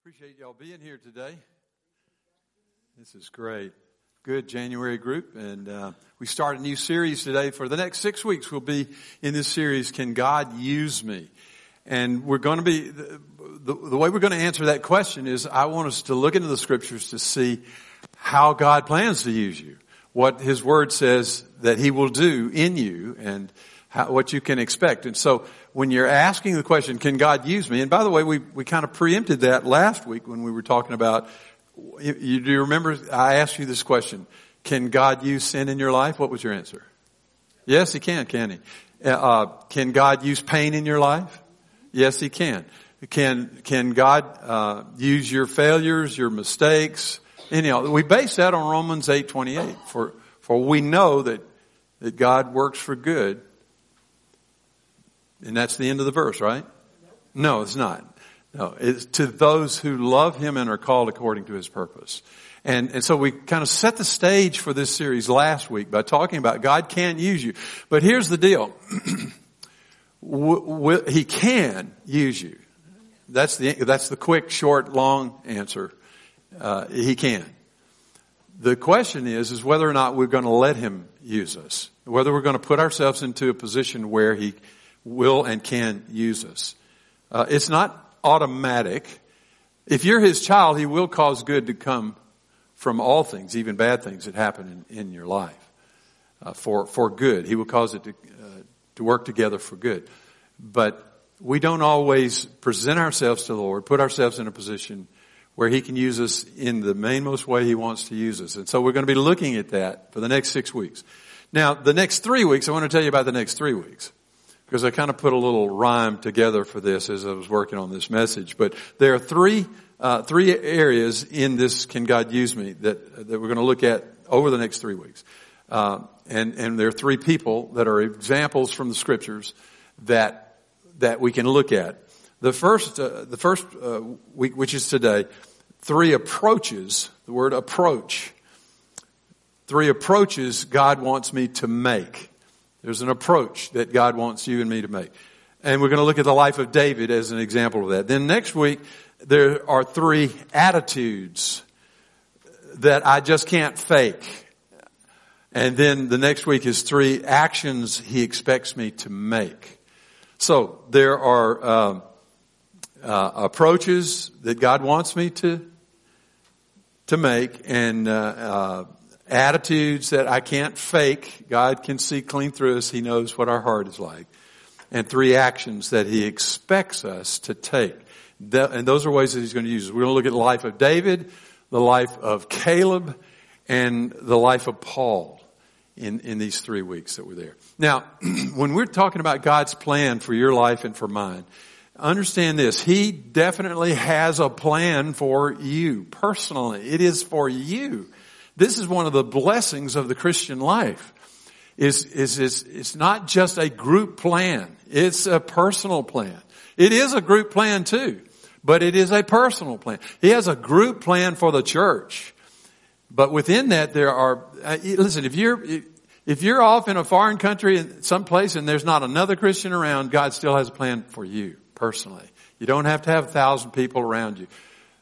Appreciate y'all being here today. This is great. Good January group. And we start a new series today. For the next 6 weeks, we'll be in this series, Can God Use Me? And we're going to be, the way we're going to answer that question is I want us to look into the scriptures to see how God plans to use you. What His Word says that He will do in you and what you can expect. And so when you're asking the question, can God use me? And by the way, we kind of preempted that last week when we were talking about, do you remember I asked you this question, can God use sin in your life? What was your answer? Yes, He can He? Can God use pain in your life? Yes, He can. Can God use your failures, your mistakes? Anyhow, we base that on Romans 8:28. For we know that God works for good. And that's the end of the verse, right? No, it's not. No, it's to those who love Him and are called according to His purpose. And so we kind of set the stage for this series last week by talking about God can use you. But here's the deal. He can use you. That's the quick, short, long answer. He can. The question is whether or not we're going to let Him use us. Whether we're going to put ourselves into a position where He will and can use us. It's not automatic. If you're His child, He will cause good to come from all things, even bad things that happen in your life, for good. He will cause it to work together for good. But we don't always present ourselves to the Lord, put ourselves in a position where He can use us in the mainmost way He wants to use us. And so we're going to be looking at that for the next 6 weeks. Now, the next 3 weeks, I want to tell you about the next 3 weeks. Because I kind of put a little rhyme together for this as I was working on this message. But there are three areas in this Can God Use Me that we're going to look at over the next 3 weeks. And there are three people that are examples from the scriptures that we can look at. The first week, which is today, three approaches, the word approach. Three approaches God wants me to make. There's an approach that God wants you and me to make. And we're going to look at the life of David as an example of that. Then next week, there are three attitudes that I just can't fake. And then the next week is three actions He expects me to make. So there are approaches that God wants me to make, and attitudes that I can't fake. God can see clean through us. He knows what our heart is like. And three actions that He expects us to take. And those are ways that He's going to use us. We're going to look at the life of David, the life of Caleb, and the life of Paul in these 3 weeks that we're there. Now, when we're talking about God's plan for your life and for mine, understand this. He definitely has a plan for you personally. It is for you. This is one of the blessings of the Christian life. It's not just a group plan. It's a personal plan. It is a group plan too, but it is a personal plan. He has a group plan for the church. But within that there are, listen, if you're off in a foreign country in some place and there's not another Christian around, God still has a plan for you personally. You don't have to have 1,000 people around you.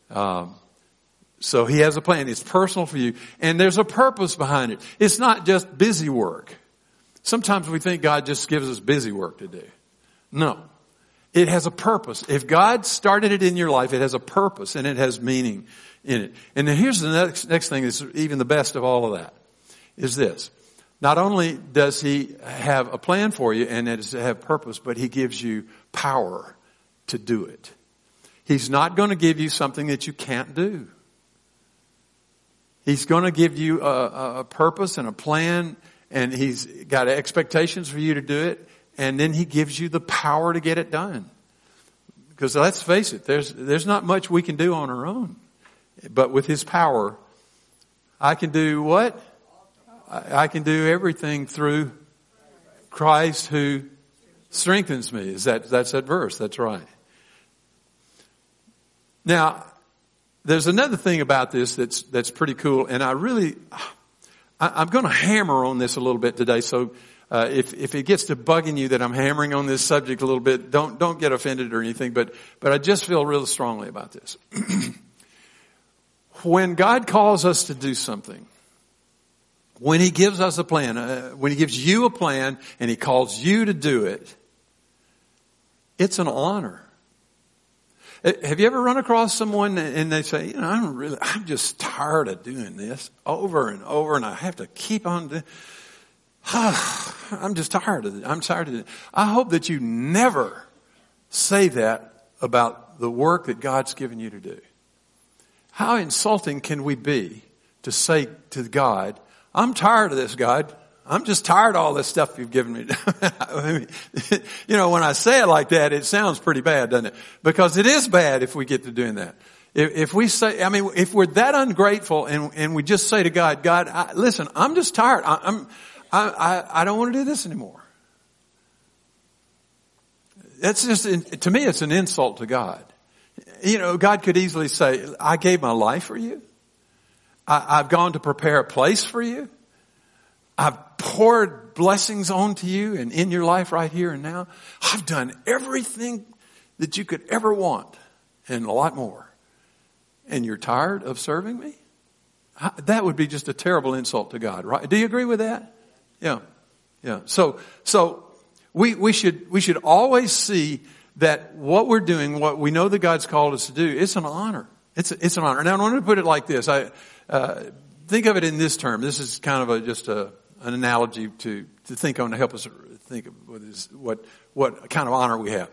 So He has a plan. It's personal for you. And there's a purpose behind it. It's not just busy work. Sometimes we think God just gives us busy work to do. No. It has a purpose. If God started it in your life, it has a purpose and it has meaning in it. And then here's the next thing that's even the best of all of that, is this. Not only does He have a plan for you and it is to have purpose, but He gives you power to do it. He's not going to give you something that you can't do. He's going to give you a purpose and a plan, and He's got expectations for you to do it, and then He gives you the power to get it done. Because let's face it, there's not much we can do on our own. But with His power, I can do what? I can do everything through Christ who strengthens me. That's that verse. That's right. Now, there's another thing about this that's pretty cool, and I'm going to hammer on this a little bit today. So if it gets to bugging you that I'm hammering on this subject a little bit, don't get offended or anything, but I just feel real strongly about this. When God calls us to do something, when He gives us a plan, when He gives you a plan and He calls you to do it, it's an honor. Have you ever run across someone and they say, I'm just tired of doing this over and over and I have to keep on doing I'm just tired of it. I'm tired of it. I hope that you never say that about the work that God's given you to do. How insulting can we be to say to God, I'm tired of this, God. I'm just tired of all this stuff you've given me. I mean, when I say it like that, it sounds pretty bad, doesn't it? Because it is bad if we get to doing that. If we say, if we're that ungrateful and we just say to God, listen, I'm just tired. I don't want to do this anymore. That's just, to me, it's an insult to God. God could easily say, I gave my life for you. I've gone to prepare a place for you. I've poured blessings onto you and in your life right here and now. I've done everything that you could ever want and a lot more. And you're tired of serving me? That would be just a terrible insult to God, right? Do you agree with that? Yeah. So we should always see that what we're doing, what we know that God's called us to do, it's an honor. It's an honor. Now I want to put it like this. Think of it in this term. This is kind of just an analogy to think on to help us think of what kind of honor we have.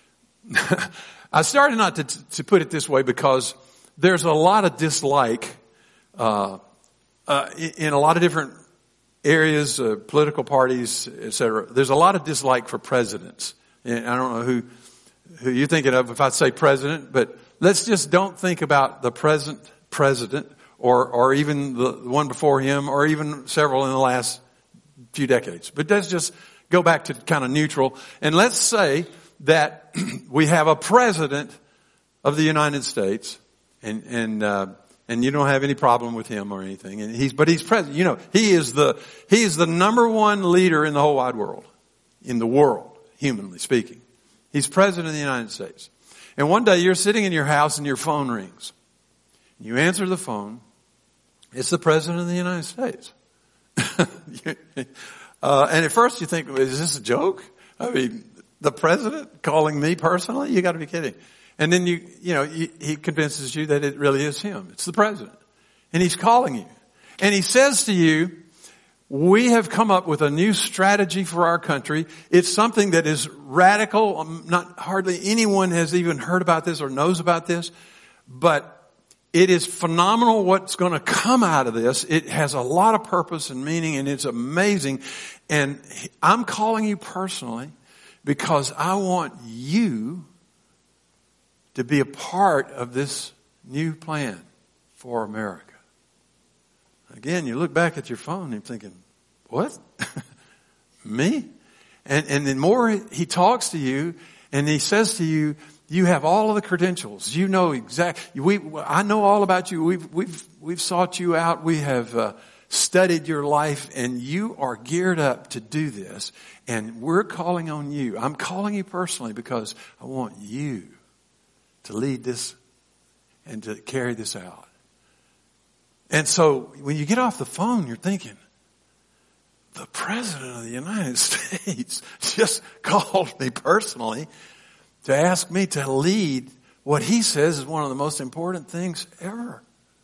I started not to put it this way because there's a lot of dislike in a lot of different areas, political parties, etc. There's a lot of dislike for presidents. And I don't know who you're thinking of if I say president, but let's just don't think about the present president or even the one before him or even several in the last few decades. But let's just go back to kind of neutral. And let's say that we have a president of the United States and you don't have any problem with him or anything. But he's president. He is the number one leader in the whole wide world, in the world, humanly speaking. He's president of the United States. And one day you're sitting in your house and your phone rings. You answer the phone. It's the president of the United States. And at first you think, is this a joke? I mean, the president calling me personally? You got to be kidding. And then he convinces you that it really is him. It's the president. And he's calling you. And he says to you, we have come up with a new strategy for our country. It's something that is radical. Hardly anyone has even heard about this or knows about this. But it is phenomenal what's going to come out of this. It has a lot of purpose and meaning and it's amazing. And I'm calling you personally because I want you to be a part of this new plan for America. Again, you look back at your phone and you're thinking, what? Me? And then more he talks to you and he says to you, you have all of the credentials. You know exactly. I know all about you. We've sought you out. We have studied your life, and you are geared up to do this. And we're calling on you. I'm calling you personally because I want you to lead this and to carry this out. And so when you get off the phone, you're thinking, the President of the United States just called me personally to ask me to lead what he says is one of the most important things ever.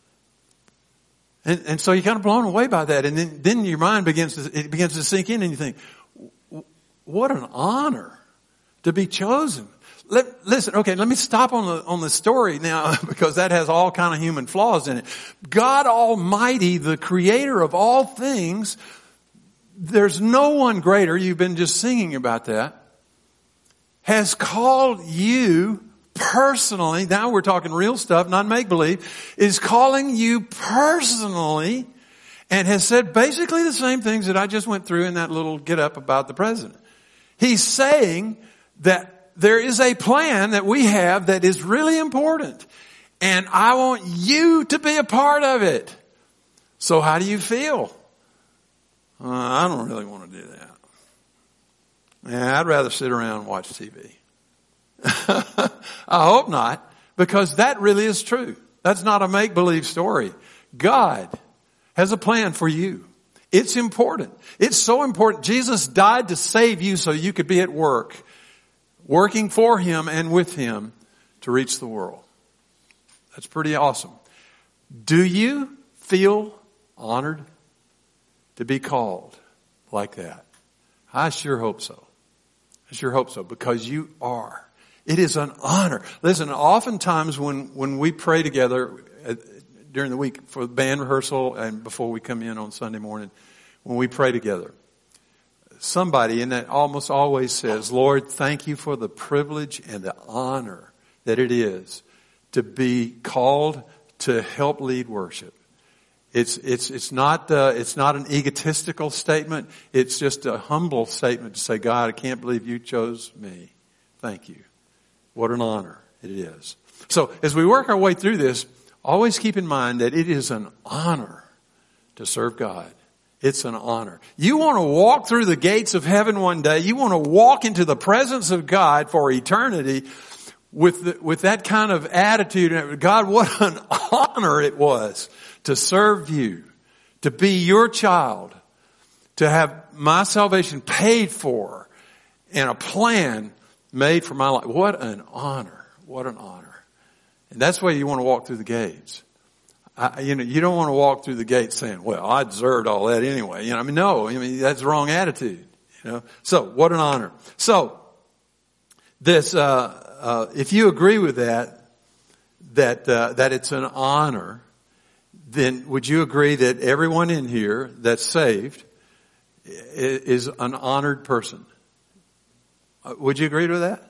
And so you're kind of blown away by that. And then your mind begins to sink in and you think, what an honor to be chosen. Listen, okay, let me stop on the story now because that has all kind of human flaws in it. God Almighty, the creator of all things, there's no one greater, you've been just singing about that, has called you personally, now we're talking real stuff, not make-believe, is calling you personally and has said basically the same things that I just went through in that little get-up about the president. He's saying that there is a plan that we have that is really important, and I want you to be a part of it. So how do you feel? I don't really want to do that. Yeah, I'd rather sit around and watch TV. I hope not, because that really is true. That's not a make-believe story. God has a plan for you. It's important. It's so important. Jesus died to save you so you could be at work, working for Him and with Him to reach the world. That's pretty awesome. Do you feel honored to be called like that? I sure hope so. I sure hope so, because you are. It is an honor. Listen, oftentimes when we pray together during the week for band rehearsal and before we come in on Sunday morning, when we pray together, somebody in that almost always says, Lord, thank you for the privilege and the honor that it is to be called to help lead worship. It's not an egotistical statement. It's just a humble statement to say, God, I can't believe you chose me. Thank you. What an honor it is. So as we work our way through this, always keep in mind that it is an honor to serve God. It's an honor. You want to walk through the gates of heaven one day. You want to walk into the presence of God for eternity with that kind of attitude. God, what an honor it was to serve you, to be your child, to have my salvation paid for and a plan made for my life. What an honor. What an honor. And that's why you want to walk through the gates. You don't want to walk through the gates saying, well, I deserved all that anyway. No, that's the wrong attitude. So what an honor. So this, if you agree with that it's an honor, then would you agree that everyone in here that's saved is an honored person? Would you agree to that?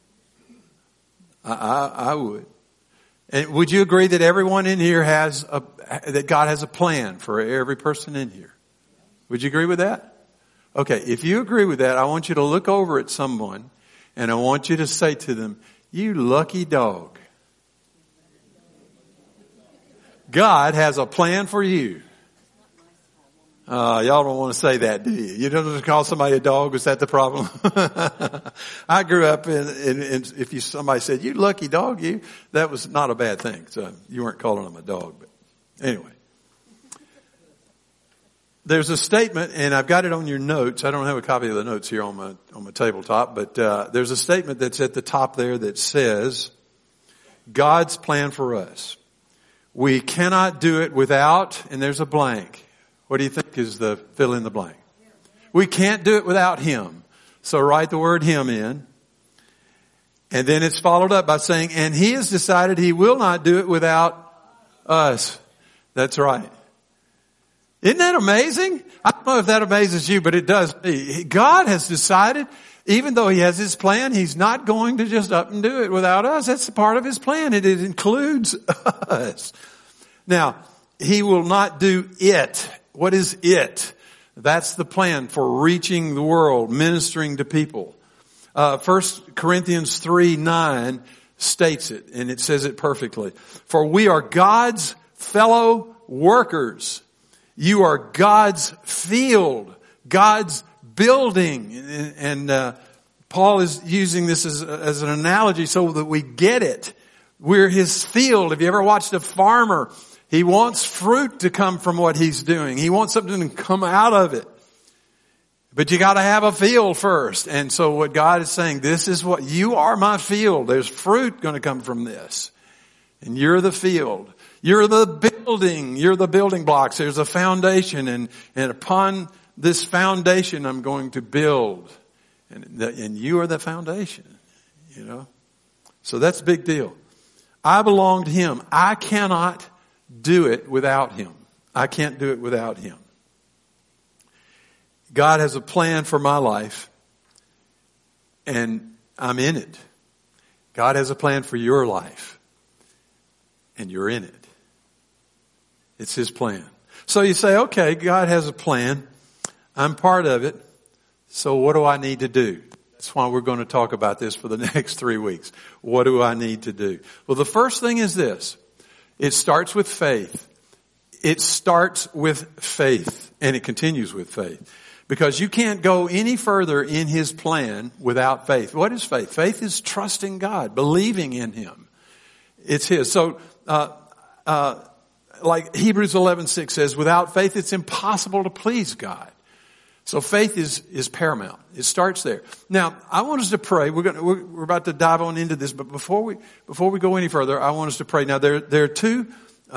I would. And would you agree that everyone in here that God has a plan for every person in here? Would you agree with that? Okay, if you agree with that, I want you to look over at someone and I want you to say to them, you lucky dog. God has a plan for you. Y'all don't want to say that, do you? You don't call somebody a dog. Is that the problem? I grew up in if somebody said, you lucky dog, that was not a bad thing. So you weren't calling them a dog, but anyway. There's a statement, and I've got it on your notes. I don't have a copy of the notes here on my tabletop, but, there's a statement that's at the top there that says, God's plan for us. We cannot do it without, and there's a blank. What do you think is the fill in the blank? We can't do it without Him. So write the word Him in. And then it's followed up by saying, and He has decided He will not do it without us. That's right. Isn't that amazing? I don't know if that amazes you, but it does me. God has decided, even though He has His plan, He's not going to just up and do it without us. That's part of His plan. It includes us. Now, He will not do it. What is it? That's the plan for reaching the world, ministering to people. 1 Corinthians 3:9 states it, and it says it perfectly. For we are God's fellow workers. You are God's field, God's building. And Paul is using this as an analogy so that we get it. We're His field. Have you ever watched a farmer? He wants fruit to come from what he's doing. He wants something to come out of it. But you gotta have a field first. And so what God is saying, this is what, you are my field. There's fruit gonna come from this. And you're the field. You're the building. You're the building blocks. There's a foundation. And upon this foundation, I'm going to build. And you are the foundation. So that's a big deal. I belong to Him. I cannot do it without Him. I can't do it without Him. God has a plan for my life, and I'm in it. God has a plan for your life, and you're in it. It's His plan. So you say, okay, God has a plan. I'm part of it. So what do I need to do? That's why we're going to talk about this for the next 3 weeks. What do I need to do? Well, the first thing is this. It starts with faith. It starts with faith, and it continues with faith. Because you can't go any further in His plan without faith. What is faith? Faith is trusting God, believing in Him. It's His. So, like Hebrews 11:6 says, without faith it's impossible to please God. So faith is paramount. It starts there. Now, I want us to pray. We're about to dive on into this, but before we go any further, I want us to pray. Now, there are two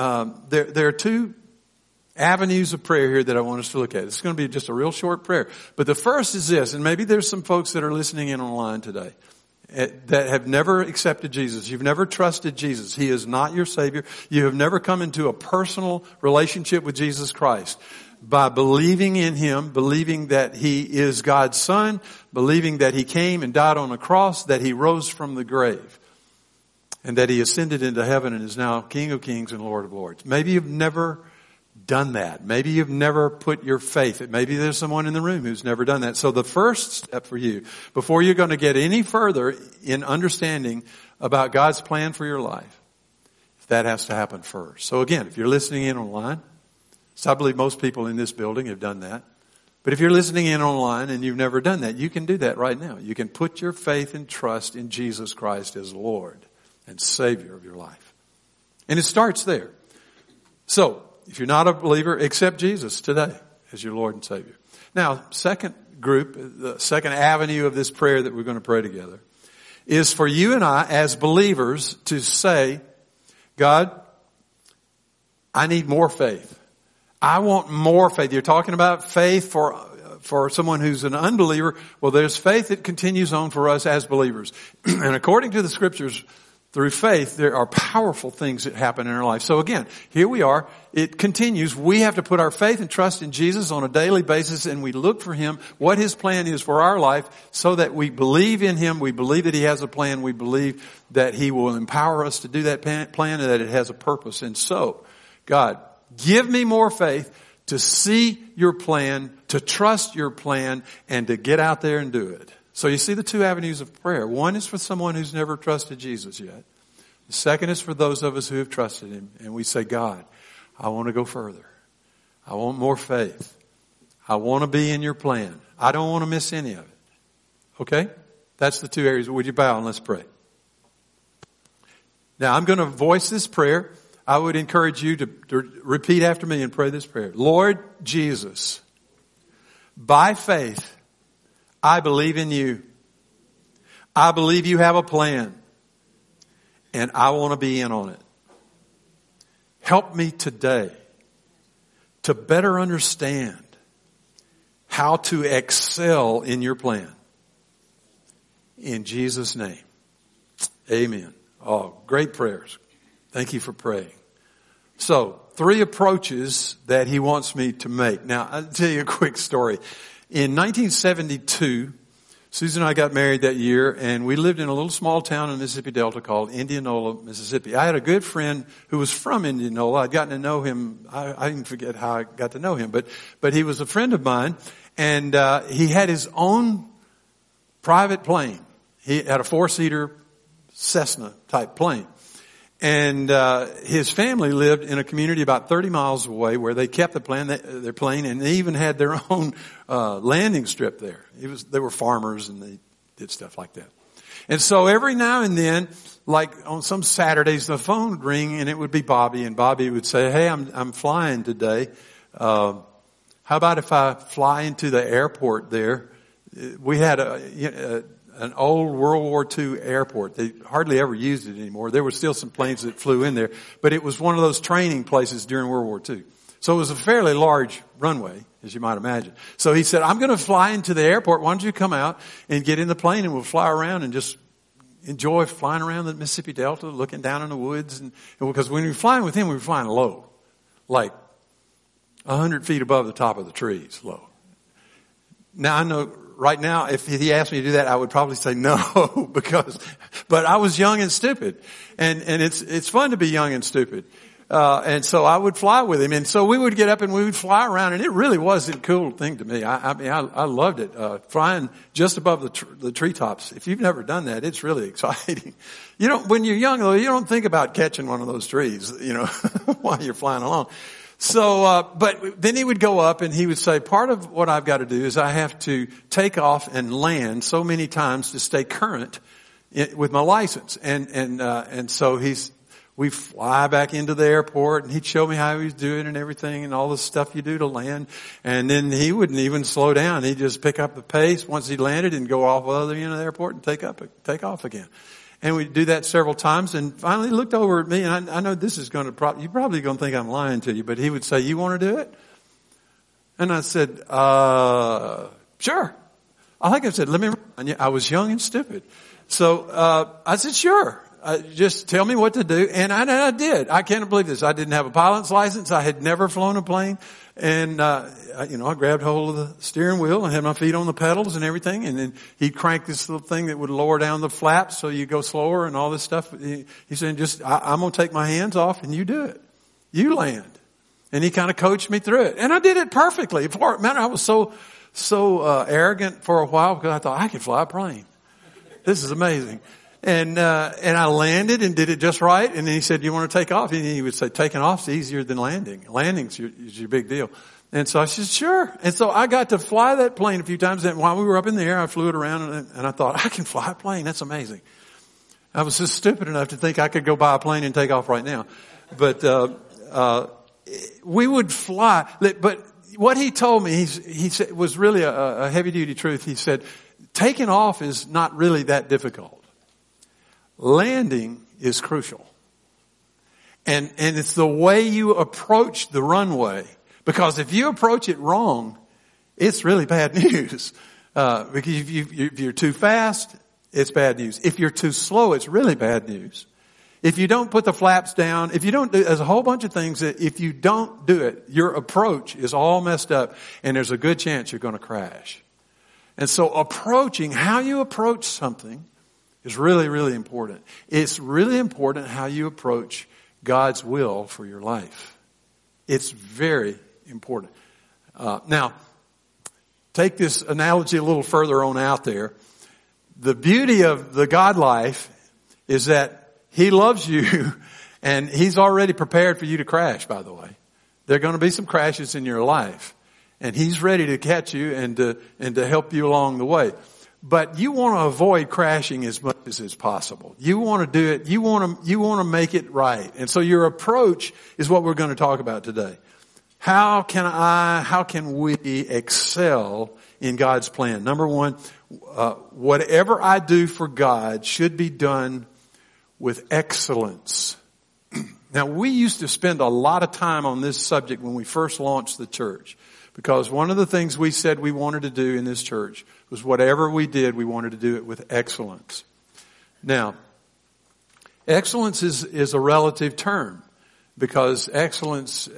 avenues of prayer here that I want us to look at. It's going to be just a real short prayer. But the first is this, and maybe there's some folks that are listening in online today that have never accepted Jesus. You've never trusted Jesus. He is not your Savior. You have never come into a personal relationship with Jesus Christ. By believing in Him, believing that He is God's Son, believing that He came and died on a cross, that He rose from the grave, and that He ascended into heaven and is now King of Kings and Lord of Lords. Maybe you've never done that. Maybe you've never put your faith. Maybe there's someone in the room who's never done that. So the first step for you, before you're going to get any further in understanding about God's plan for your life, that has to happen first. So again, if you're listening in online, so I believe most people in this building have done that. But if you're listening in online and you've never done that, you can do that right now. You can put your faith and trust in Jesus Christ as Lord and Savior of your life. And it starts there. So, if you're not a believer, accept Jesus today as your Lord and Savior. Now, second group, the second avenue of this prayer that we're going to pray together is for you and I as believers to say, God, I need more faith. I want more faith. You're talking about faith for someone who's an unbeliever. Well, there's faith that continues on for us as believers. And according to the Scriptures, through faith, there are powerful things that happen in our life. So again, here we are. It continues. We have to put our faith and trust in Jesus on a daily basis, and we look for Him, what His plan is for our life, so that we believe in Him. We believe that He has a plan. We believe that He will empower us to do that plan and that it has a purpose. And so, God, give me more faith to see your plan, to trust your plan, and to get out there and do it. So you see the two avenues of prayer. One is for someone who's never trusted Jesus yet. The second is for those of us who have trusted Him. And we say, God, I want to go further. I want more faith. I want to be in your plan. I don't want to miss any of it. Okay? That's the two areas. Would you bow and let's pray? Now I'm going to voice this prayer. I would encourage you to repeat after me and pray this prayer. Lord Jesus, by faith, I believe in you. I believe you have a plan. And I want to be in on it. Help me today to better understand how to excel in your plan. In Jesus' name. Amen. Oh, great prayers. Thank you for praying. So, 3 approaches that he wants me to make. Now, I'll tell you a quick story. In 1972, Susan and I got married that year, and we lived in a little small town in the Mississippi Delta called Indianola, Mississippi. I had a good friend who was from Indianola. I'd gotten to know him. I even forget how I got to know him, but he was a friend of mine, and he had his own private plane. He had a 4-seater Cessna type plane. And his family lived in a community about 30 miles away where they kept their plane, and they even had their own landing strip there. They were farmers, and they did stuff like that. And so every now and then, like on some Saturdays, the phone would ring, and it would be Bobby, and Bobby would say, "Hey, I'm flying today. How about if I fly into the airport there?" We had an old World War II airport. They hardly ever used it anymore. There were still some planes that flew in there, but it was one of those training places during World War II. So it was a fairly large runway, as you might imagine. So he said, "I'm going to fly into the airport. Why don't you come out and get in the plane, and we'll fly around and just enjoy flying around the Mississippi Delta, looking down in the woods." And because when we were flying with him, we were flying low, like 100 feet above the top of the trees, low. Now I know right now, if he asked me to do that, I would probably say no, but I was young and stupid. And it's fun to be young and stupid. And so I would fly with him. And so we would get up and we would fly around, and it really was a cool thing to me. I loved it. Flying just above the treetops. If you've never done that, it's really exciting. When you're young though, you don't think about catching one of those trees, while you're flying along. So, but then he would go up and he would say, part of what I've got to do is I have to take off and land so many times to stay current with my license. And so we fly back into the airport and he'd show me how he was doing and everything and all the stuff you do to land. And then he wouldn't even slow down. He'd just pick up the pace once he landed and go off the other end of the airport and take off again. And we'd do that several times, and finally he looked over at me, and I know this is going to you're probably going to think I'm lying to you, but he would say, "You want to do it?" And I said, "Sure." I think I said, "Let me." I was young and stupid, so I said, "Sure." Just tell me what to do, and I did. I can't believe this. I didn't have a pilot's license. I had never flown a plane, and I grabbed hold of the steering wheel and had my feet on the pedals and everything, and then he'd crank this little thing that would lower down the flaps so you go slower and all this stuff. He said, I'm going to take my hands off and you do it. You land. And he kind of coached me through it. And I did it perfectly. Man, I was so arrogant for a while because I thought I could fly a plane. This is amazing. And I landed and did it just right. And then he said, "You want to take off?" And he would say, "Taking off's easier than landing. Landing's your big deal." And so I said, "Sure." And so I got to fly that plane a few times. And while we were up in the air, I flew it around and I thought, I can fly a plane. That's amazing. I was just stupid enough to think I could go buy a plane and take off right now. But, we would fly. But what he told me, he said, was really a heavy duty truth. He said, taking off is not really that difficult. Landing is crucial. And it's the way you approach the runway. Because if you approach it wrong, it's really bad news. Because if you're too fast, it's bad news. If you're too slow, it's really bad news. If you don't put the flaps down, if you don't do, there's a whole bunch of things that if you don't do it, your approach is all messed up and there's a good chance you're going to crash. And so how you approach something is really, really important. It's really important how you approach God's will for your life. It's very important. Now, take this analogy a little further on out there. The beauty of the God life is that He loves you and He's already prepared for you to crash, by the way. There are going to be some crashes in your life and He's ready to catch you and to help you along the way. But you want to avoid crashing as much as is possible. You want to do it. You want to make it right. And so your approach is what we're going to talk about today. How can we excel in God's plan? Number one, whatever I do for God should be done with excellence. Now, we used to spend a lot of time on this subject when we first launched the church. Because one of the things we said we wanted to do in this church was whatever we did, we wanted to do it with excellence. Now, excellence is a relative term because excellence,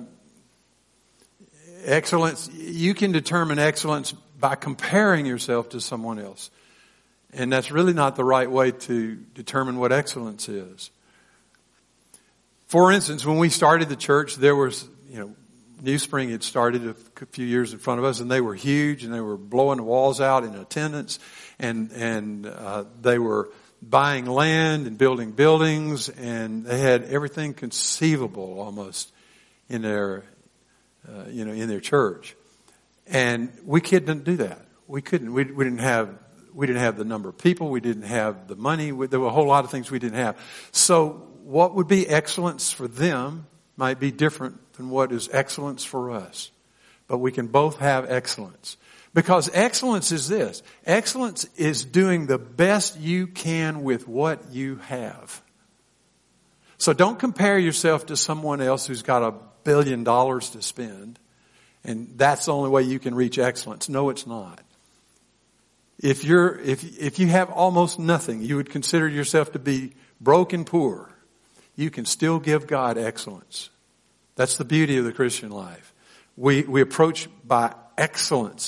you can determine excellence by comparing yourself to someone else. And that's really not the right way to determine what excellence is. For instance, when we started the church, there was, New Spring had started a few years in front of us, and they were huge, and they were blowing the walls out in attendance, and they were buying land and building buildings, and they had everything conceivable almost in their, in their church. And we couldn't do that. We couldn't. We didn't have the number of people. We didn't have the money. There were a whole lot of things we didn't have. So what would be excellence for them might be different than what is excellence for us. But we can both have excellence. Because excellence is this. Excellence is doing the best you can with what you have. So don't compare yourself to someone else who's got $1 billion to spend. And that's the only way you can reach excellence. No, it's not. If you have almost nothing, you would consider yourself to be broke and poor. You can still give God excellence. That's the beauty of the Christian life. We approach by excellence.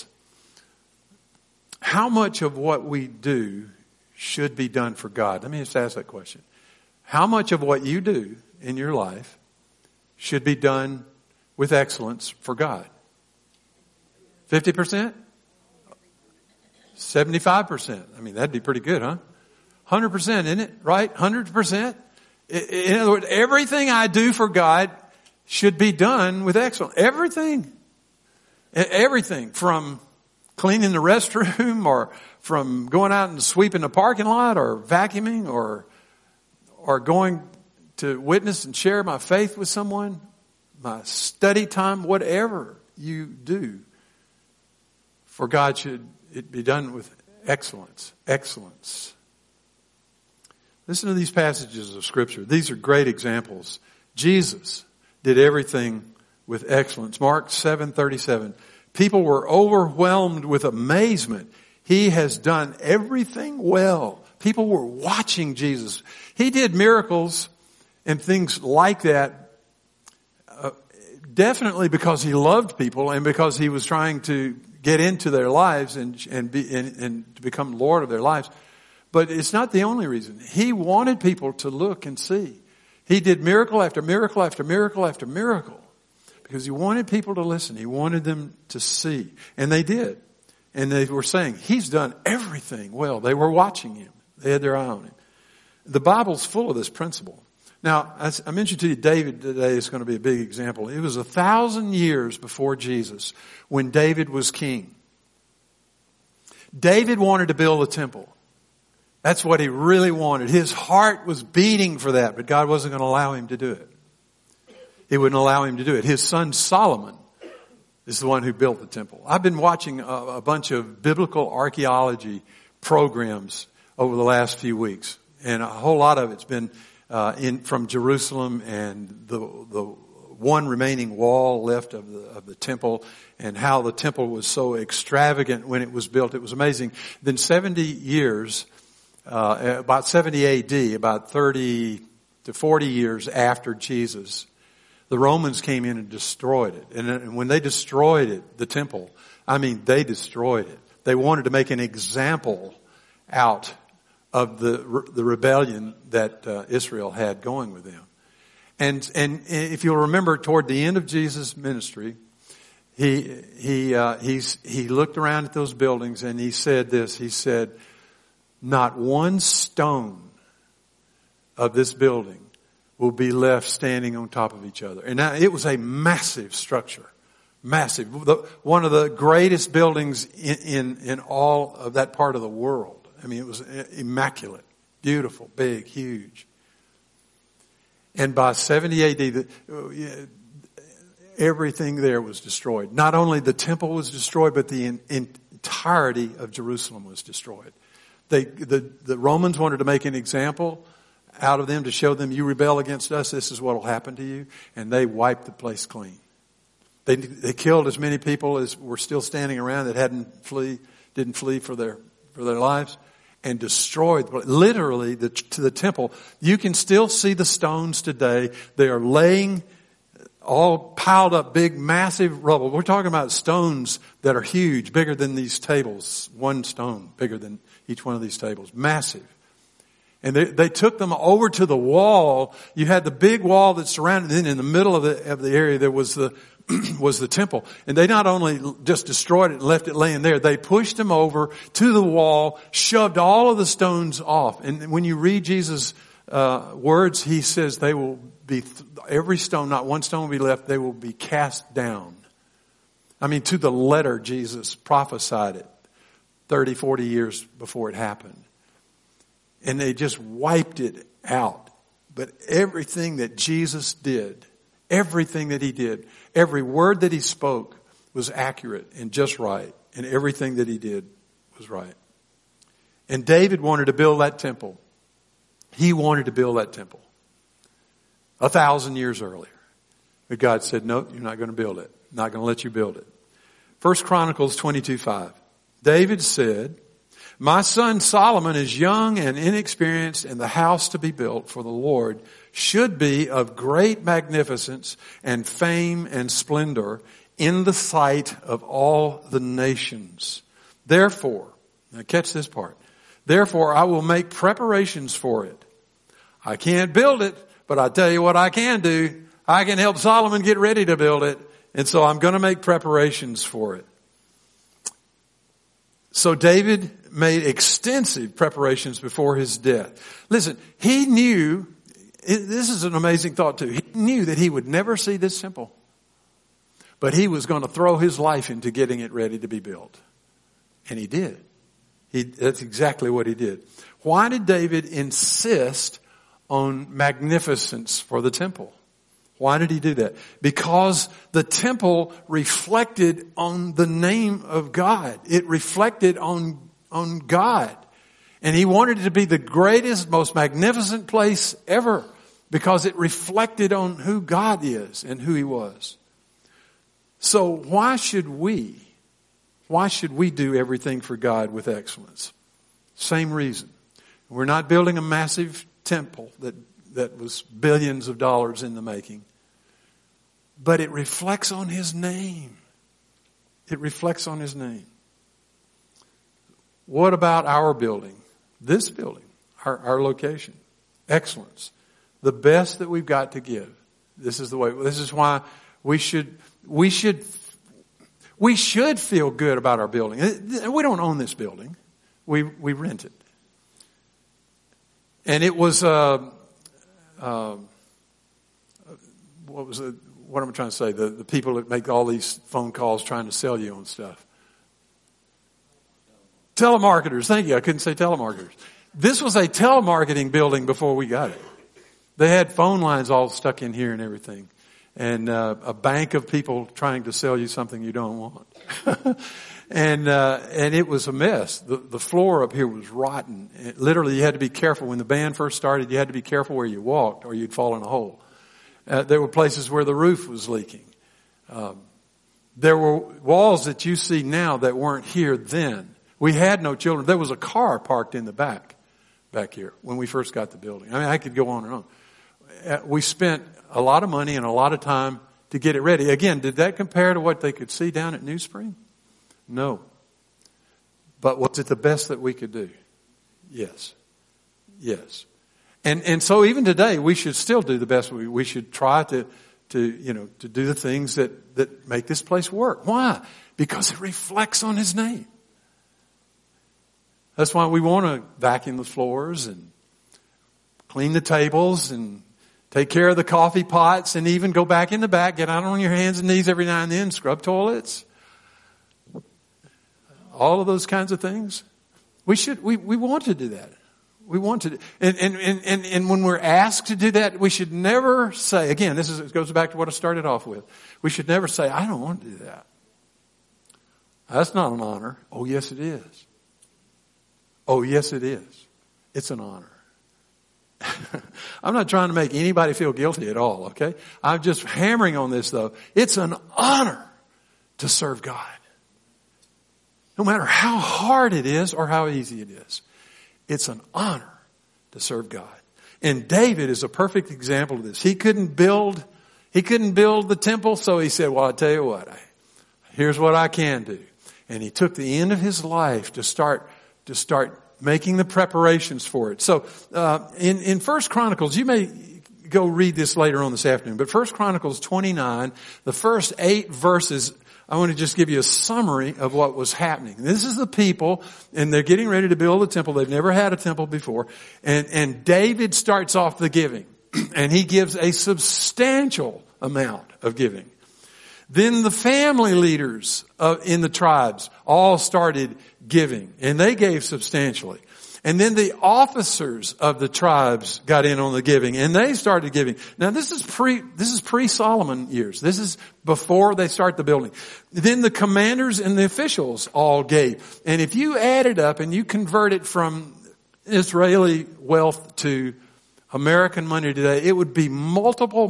How much of what we do should be done for God? Let me just ask that question. How much of what you do in your life should be done with excellence for God? 50%? 75%. I mean, that'd be pretty good, huh? 100%, isn't it? Right? 100%? In other words, everything I do for God should be done with excellence. Everything from cleaning the restroom or from going out and sweeping the parking lot or vacuuming or going to witness and share my faith with someone, my study time, whatever you do, for God should it be done with excellence. Excellence. Listen to these passages of Scripture. These are great examples. Jesus did everything with excellence. Mark 7:37. People were overwhelmed with amazement. He has done everything well. People were watching Jesus. He did miracles and things like that definitely because he loved people and because he was trying to get into their lives and to become Lord of their lives. But it's not the only reason. He wanted people to look and see. He did miracle after miracle after miracle after miracle because he wanted people to listen. He wanted them to see. And they did. And they were saying, he's done everything well. They were watching him. They had their eye on him. The Bible's full of this principle. Now, I mentioned to you David today is going to be a big example. It was 1,000 years before Jesus when David was king. David wanted to build a temple. That's what he really wanted. His heart was beating for that, but God wasn't going to allow him to do it. He wouldn't allow him to do it. His son Solomon is the one who built the temple. I've been watching a bunch of biblical archaeology programs over the last few weeks, and a whole lot of it's been from Jerusalem and the one remaining wall left of the temple, and how the temple was so extravagant when it was built. It was amazing. Then 70 years, about 70 AD, about 30 to 40 years after Jesus, the Romans came in and destroyed it. And when they destroyed it, the temple, they destroyed it. They wanted to make an example out of the rebellion that Israel had going with them. And if you'll remember, toward the end of Jesus' ministry, he looked around at those buildings and he said this. He said, "Not one stone of this building will be left standing on top of each other." And now, it was a massive structure. Massive. One of the greatest buildings in all of that part of the world. It was immaculate, beautiful, big, huge. And by 70 AD, everything there was destroyed. Not only the temple was destroyed, but the entirety of Jerusalem was destroyed. The Romans wanted to make an example out of them to show them, you rebel against us, this is what will happen to you. And they wiped the place clean. They killed as many people as were still standing around that didn't flee for their lives, and destroyed literally to the temple. You can still see the stones today. They are laying all piled up, big, massive rubble. We're talking about stones that are huge, bigger than these tables. One stone bigger than each one of these tables. Massive. And they took them over to the wall. You had the big wall that surrounded, then in the middle of the area there was the temple. And they not only just destroyed it and left it laying there, they pushed them over to the wall, shoved all of the stones off. And when you read Jesus' words, he says they will be, every stone, not one stone will be left, they will be cast down. To the letter, Jesus prophesied it 30, 40 years before it happened. And they just wiped it out. But everything that Jesus did, everything that he did, every word that he spoke was accurate and just right. And everything that he did was right. And David wanted to build that temple. He wanted to build that temple 1,000 years earlier. But God said, no, you're not going to build it. I'm not going to let you build it. 1 Chronicles 22:5. David said, "My son Solomon is young and inexperienced, and the house to be built for the Lord should be of great magnificence and fame and splendor in the sight of all the nations. Therefore," now catch this part, "therefore I will make preparations for it. I can't build it, but I tell you what I can do. I can help Solomon get ready to build it, and so I'm going to make preparations for it." So David made extensive preparations before his death. Listen, he knew this is an amazing thought too. He knew that he would never see this temple, but he was going to throw his life into getting it ready to be built. And he did. That's exactly what he did. Why did David insist on magnificence for the temple? Why did he do that? Because the temple reflected on the name of God. It reflected on God. And he wanted it to be the greatest, most magnificent place ever because it reflected on who God is and who he was. So why should we do everything for God with excellence? Same reason. We're not building a massive temple that was billions of dollars in the making. But it reflects on his name. It reflects on his name. What about our building? This building, our location. Excellence. The best that we've got to give. This is why we should feel good about our building. We don't own this building. We rent it. And it was, what am I trying to say? The people that make all these phone calls trying to sell you on stuff. Telemarketers. Thank you. I couldn't say telemarketers. This was a telemarketing building before we got it. They had phone lines all stuck in here and everything. And a bank of people trying to sell you something you don't want. And it was a mess. The floor up here was rotten. Literally, you had to be careful. When the band first started, you had to be careful where you walked or you'd fall in a hole. There were places where the roof was leaking. There were walls that you see now that weren't here then. We had no children. There was a car parked in the back here when we first got the building. I mean, I could go on and on. We spent a lot of money and a lot of time to get it ready. Again, did that compare to what they could see down at New Spring? No. But was it the best that we could do? Yes. Yes. And so even today, we should still do the best. We should try to do the things that make this place work. Why? Because it reflects on his name. That's why we want to vacuum the floors and clean the tables and take care of the coffee pots and even go back in the back, get out on your hands and knees every now and then, scrub toilets. All of those kinds of things. We want to do that. We want to, and when we're asked to do that, we should never say, again, it goes back to what I started off with. We should never say, I don't want to do that. That's not an honor. Oh, yes, it is. Oh, yes, it is. It's an honor. I'm not trying to make anybody feel guilty at all, okay? I'm just hammering on this, though. It's an honor to serve God. No matter how hard it is or how easy it is. It's an honor to serve God. And David is a perfect example of this. He couldn't build the temple, so he said, well, I'll tell you what, here's what I can do. And he took the end of his life to start making the preparations for it. So, in 1 Chronicles, you may go read this later on this afternoon, but 1 Chronicles 29, the first 8 verses, I want to just give you a summary of what was happening. This is the people, and they're getting ready to build a temple. They've never had a temple before. And David starts off the giving. And he gives a substantial amount of giving. Then the family leaders in the tribes all started giving. And they gave substantially. And then the officers of the tribes got in on the giving, and they started giving. Now this is pre-Solomon years. This is before they start the building. Then the commanders and the officials all gave. And if you add it up and you convert it from Israeli wealth to American money today, it would be multiple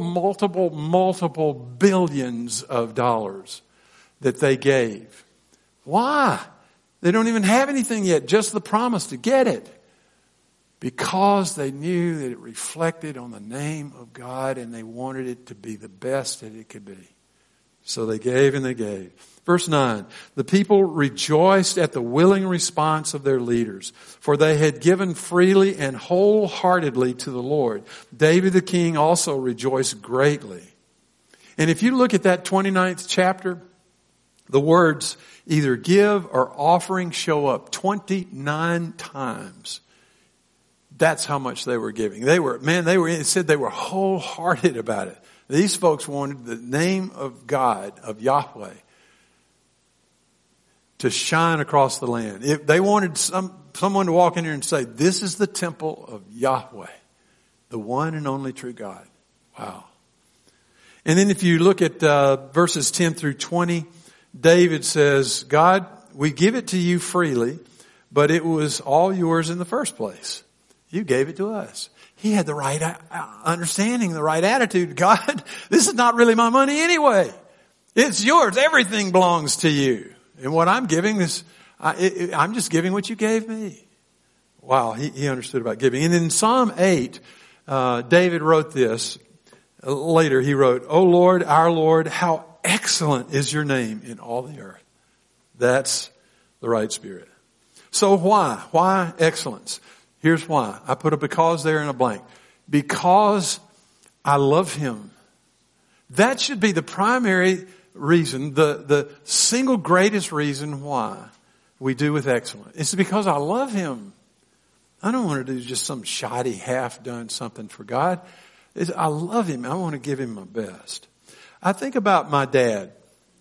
billions of dollars that they gave. Why? They don't even have anything yet, just the promise to get it. Because they knew that it reflected on the name of God and they wanted it to be the best that it could be. So they gave and they gave. Verse 9, the people rejoiced at the willing response of their leaders, for they had given freely and wholeheartedly to the Lord. David the king also rejoiced greatly. And if you look at that 29th chapter, the words either give or offering show up 29 times. That's how much they were giving. It said they were wholehearted about it. These folks wanted the name of God, of Yahweh, to shine across the land. They wanted someone to walk in here and say, this is the temple of Yahweh, the one and only true God. Wow. And then if you look at verses 10 through 20, David says, God, we give it to you freely, but it was all yours in the first place. You gave it to us. He had the right understanding, the right attitude. God, this is not really my money anyway. It's yours. Everything belongs to you. And what I'm giving is, I'm just giving what you gave me. Wow, he understood about giving. And in Psalm 8, David wrote this. Later he wrote, O Lord, our Lord, how excellent is your name in all the earth. That's the right spirit. So why? Why excellence? Here's why. I put a because there and a blank. Because I love him. That should be the primary reason, the single greatest reason why we do with excellence. It's because I love him. I don't want to do just some shoddy half done something for God. I love him. I want to give him my best. I think about my dad.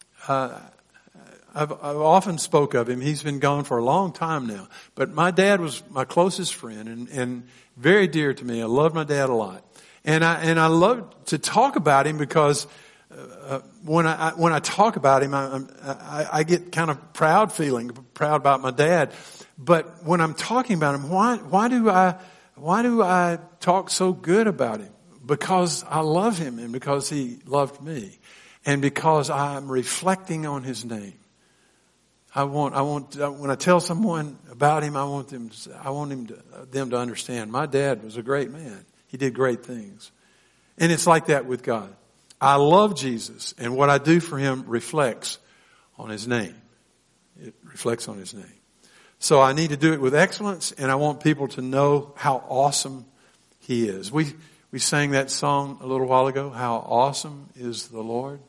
I've often spoke of him. He's been gone for a long time now. But my dad was my closest friend and very dear to me. I loved my dad a lot. And I love to talk about him because when I talk about him, I get kind of proud about my dad. But when I'm talking about him, why do I talk so good about him? Because I love him and because he loved me and because I'm reflecting on his name. When I tell someone about him, I want them to understand my dad was a great man. He did great things. And it's like that with God. I love Jesus, and what I do for him reflects on his name. It reflects on his name. So I need to do it with excellence, and I want people to know how awesome he is. We sang that song a little while ago, How Awesome is the Lord.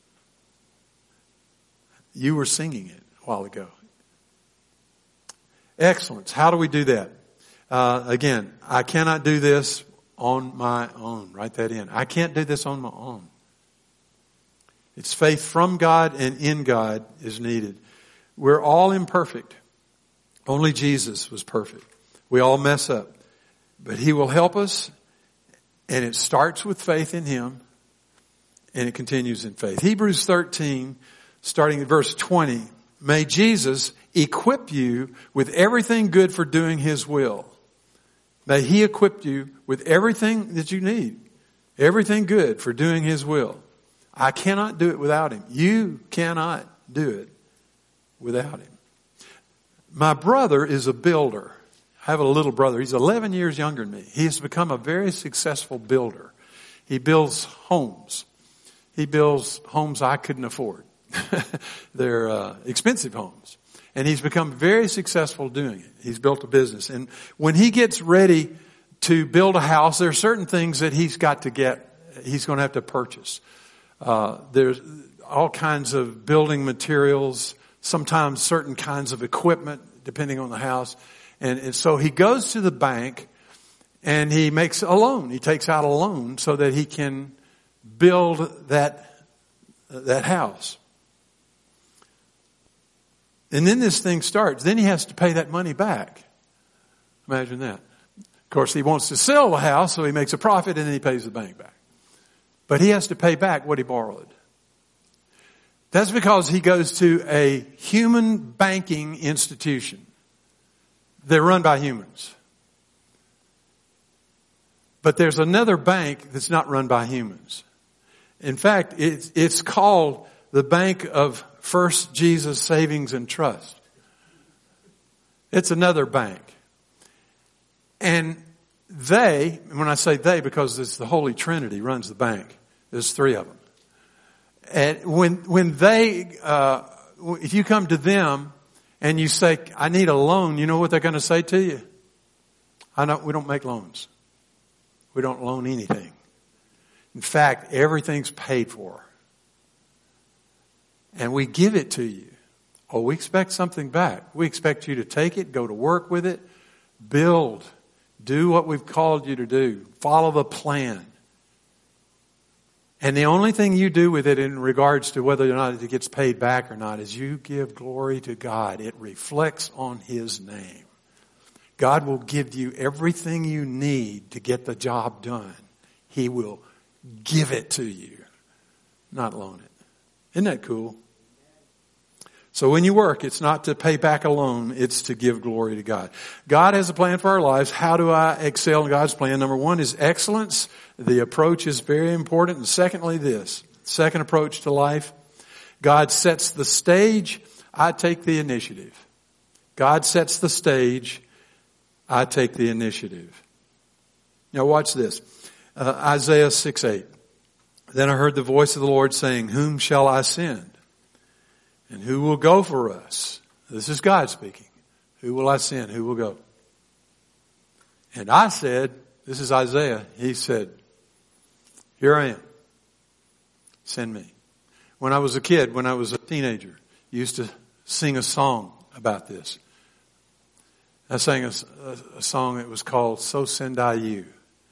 You were singing it a while ago. Excellence. How do we do that? Again, I cannot do this on my own. Write that in. I can't do this on my own. It's faith from God and in God is needed. We're all imperfect. Only Jesus was perfect. We all mess up. But he will help us, and it starts with faith in him, and it continues in faith. Hebrews 13, starting at verse 20. May Jesus equip you with everything good for doing his will. May he equip you with everything that you need. Everything good for doing his will. I cannot do it without him. You cannot do it without him. My brother is a builder. I have a little brother. He's 11 years younger than me. He has become a very successful builder. He builds homes. He builds homes I couldn't afford. They're expensive homes. And he's become very successful doing it. He's built a business. And when he gets ready to build a house, there are certain things that he's going to have to purchase. There's all kinds of building materials, sometimes certain kinds of equipment, depending on the house. And so he goes to the bank and he makes a loan. He takes out a loan so that he can build that house. And then this thing starts. Then he has to pay that money back. Imagine that. Of course, he wants to sell the house, so he makes a profit and then he pays the bank back. But he has to pay back what he borrowed. That's because he goes to a human banking institution. They're run by humans. But there's another bank that's not run by humans. In fact, it's called the Bank of First Jesus Savings and Trust. It's another bank. And when I say they, because it's the Holy Trinity runs the bank. There's three of them. And when they, if you come to them and you say, I need a loan, you know what they're going to say to you? We don't make loans. We don't loan anything. In fact, everything's paid for. And we give it to you. Oh, we expect something back. We expect you to take it, go to work with it, build Do what we've called you to do. Follow the plan. And the only thing you do with it in regards to whether or not it gets paid back or not is you give glory to God. It reflects on His name. God will give you everything you need to get the job done. He will give it to you, not loan it. Isn't that cool? So when you work, it's not to pay back a loan, it's to give glory to God. God has a plan for our lives. How do I excel in God's plan? Number one is excellence. The approach is very important. And secondly, this. Second approach to life. God sets the stage. I take the initiative. God sets the stage. I take the initiative. Now watch this. Isaiah 6:8. Then I heard the voice of the Lord saying, whom shall I send? And who will go for us? This is God speaking. Who will I send? Who will go? And I said, this is Isaiah. He said, here I am. Send me. When I was a kid, when I was a teenager, I used to sing a song about this. I sang a song that was called So Send I You.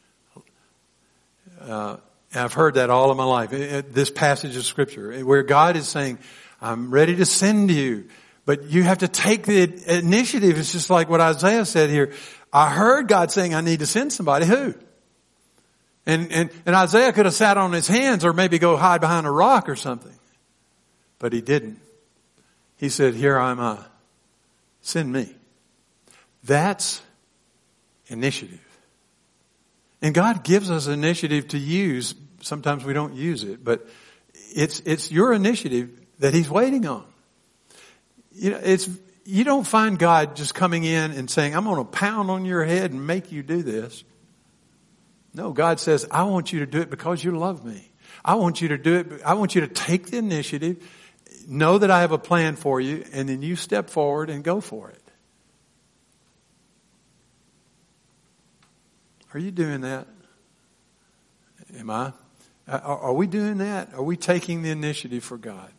I've heard that all of my life. This passage of Scripture where God is saying, I'm ready to send you. But you have to take the initiative. It's just like what Isaiah said here. I heard God saying I need to send somebody. Who? And Isaiah could have sat on his hands or maybe go hide behind a rock or something. But he didn't. He said, here am I. Send me. That's initiative. And God gives us initiative to use. Sometimes we don't use it, but it's your initiative that He's waiting on. You know, you don't find God just coming in and saying, I'm going to pound on your head and make you do this. No, God says, I want you to do it because you love me. I want you to do it. I want you to take the initiative, know that I have a plan for you, and then you step forward and go for it. Are you doing that? Am I? Are we doing that? Are we taking the initiative for God?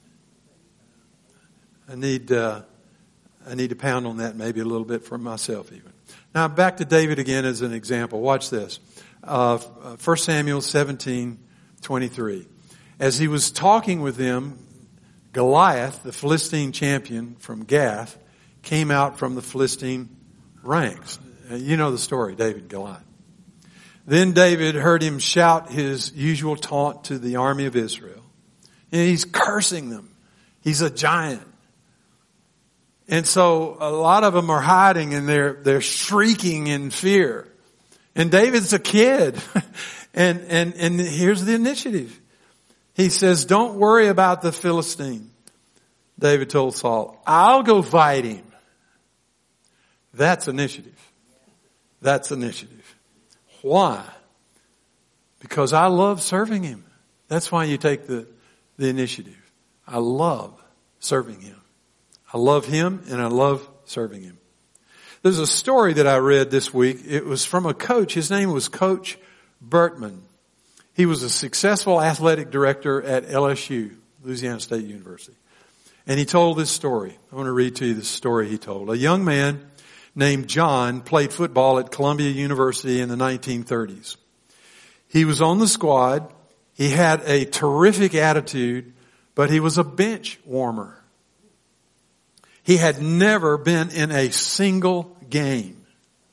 I need to pound on that maybe a little bit for myself even. Now back to David again as an example. Watch this. 1 Samuel 17:23. As he was talking with them, Goliath, the Philistine champion from Gath, came out from the Philistine ranks. You know the story, David and Goliath. Then David heard him shout his usual taunt to the army of Israel. And he's cursing them. He's a giant. And so a lot of them are hiding and they're shrieking in fear. And David's a kid. and here's the initiative. He says, don't worry about the Philistine. David told Saul, I'll go fight him. That's initiative. That's initiative. Why? Because I love serving Him. That's why you take the initiative. I love serving Him. I love Him and I love serving Him. There's a story that I read this week. It was from a coach. His name was Coach Bertman. He was a successful athletic director at LSU, Louisiana State University. And he told this story. I want to read to you the story he told. A young man named John played football at Columbia University in the 1930s. He was on the squad. He had a terrific attitude, but he was a bench warmer. He had never been in a single game.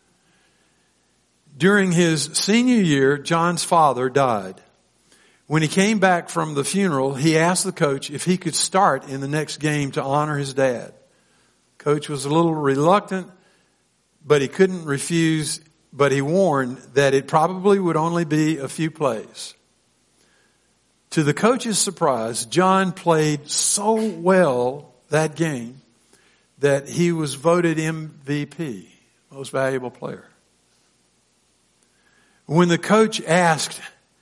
During his senior year, John's father died. When he came back from the funeral, he asked the coach if he could start in the next game to honor his dad. Coach was a little reluctant, but he couldn't refuse, but he warned that it probably would only be a few plays. To the coach's surprise, John played so well that game that he was voted MVP, most valuable player. When the coach asked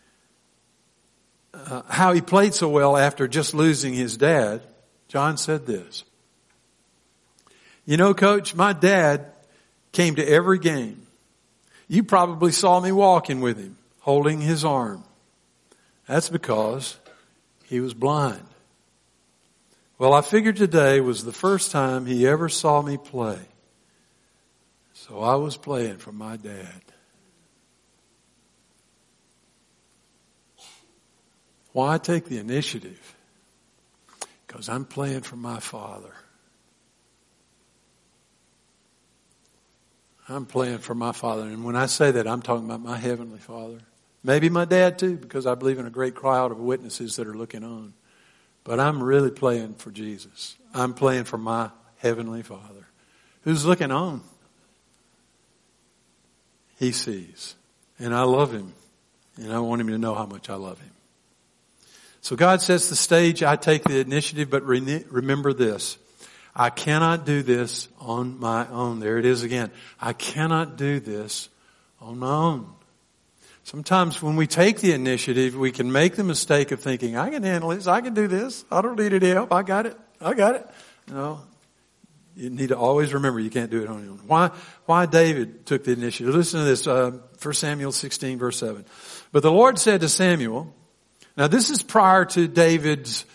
how he played so well after just losing his dad, John said this. You know, Coach, my dad came to every game. You probably saw me walking with him, holding his arm. That's because he was blind. Well, I figured today was the first time he ever saw me play. So I was playing for my dad. Why take the initiative? Because I'm playing for my Father. I'm playing for my Father. And when I say that, I'm talking about my Heavenly Father. Maybe my dad too, because I believe in a great crowd of witnesses that are looking on. But I'm really playing for Jesus. I'm playing for my Heavenly Father. Who's looking on? He sees. And I love Him. And I want Him to know how much I love Him. So God sets the stage. I take the initiative, but remember this. I cannot do this on my own. There it is again. I cannot do this on my own. Sometimes when we take the initiative, we can make the mistake of thinking, I can handle this. I can do this. I don't need any help. I got it. No. You need to always remember you can't do it on your own. Why David took the initiative? Listen to this, 1 Samuel 16 verse 7. But the Lord said to Samuel, now this is prior to David's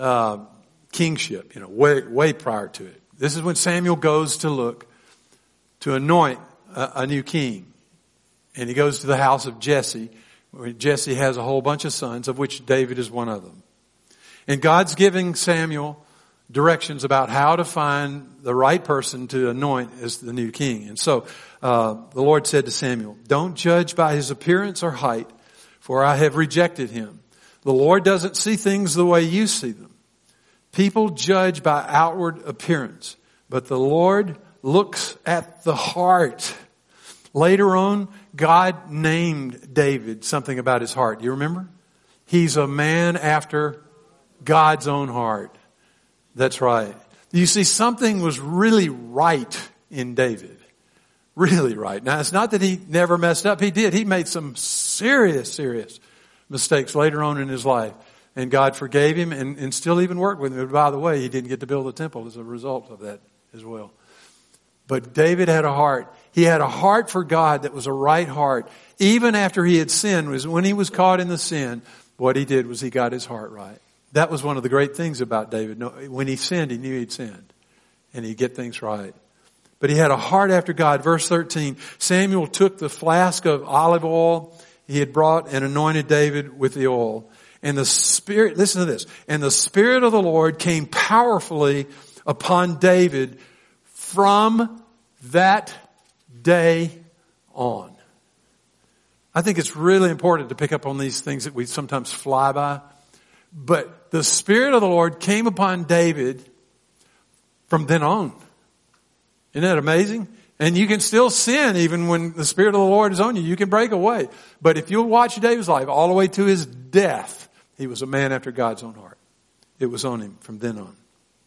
kingship, way prior to it. This is when Samuel goes to look to anoint a new king. And he goes to the house of Jesse, where Jesse has a whole bunch of sons, of which David is one of them. And God's giving Samuel directions about how to find the right person to anoint as the new king. And so the Lord said to Samuel, don't judge by his appearance or height, for I have rejected him. The Lord doesn't see things the way you see them. People judge by outward appearance, but the Lord looks at the heart. Later on, God named David something about his heart. You remember? He's a man after God's own heart. That's right. You see, something was really right in David. Really right. Now, it's not that he never messed up. He did. He made some serious mistakes later on in his life. And God forgave him and still even worked with him. And by the way, he didn't get to build the temple as a result of that as well. But David had a heart. He had a heart for God that was a right heart. Even after he had sinned, was when he was caught in the sin, what he did was he got his heart right. That was one of the great things about David. When he sinned, he knew he'd sinned. And he'd get things right. But he had a heart after God. Verse 13, Samuel took the flask of olive oil he had brought and anointed David with the oil. And the Spirit, listen to this, and the Spirit of the Lord came powerfully upon David from that day on. I think it's really important to pick up on these things that we sometimes fly by. But the Spirit of the Lord came upon David from then on. Isn't that amazing? And you can still sin even when the Spirit of the Lord is on you. You can break away. But if you'll watch David's life all the way to his death, he was a man after God's own heart. It was on him from then on.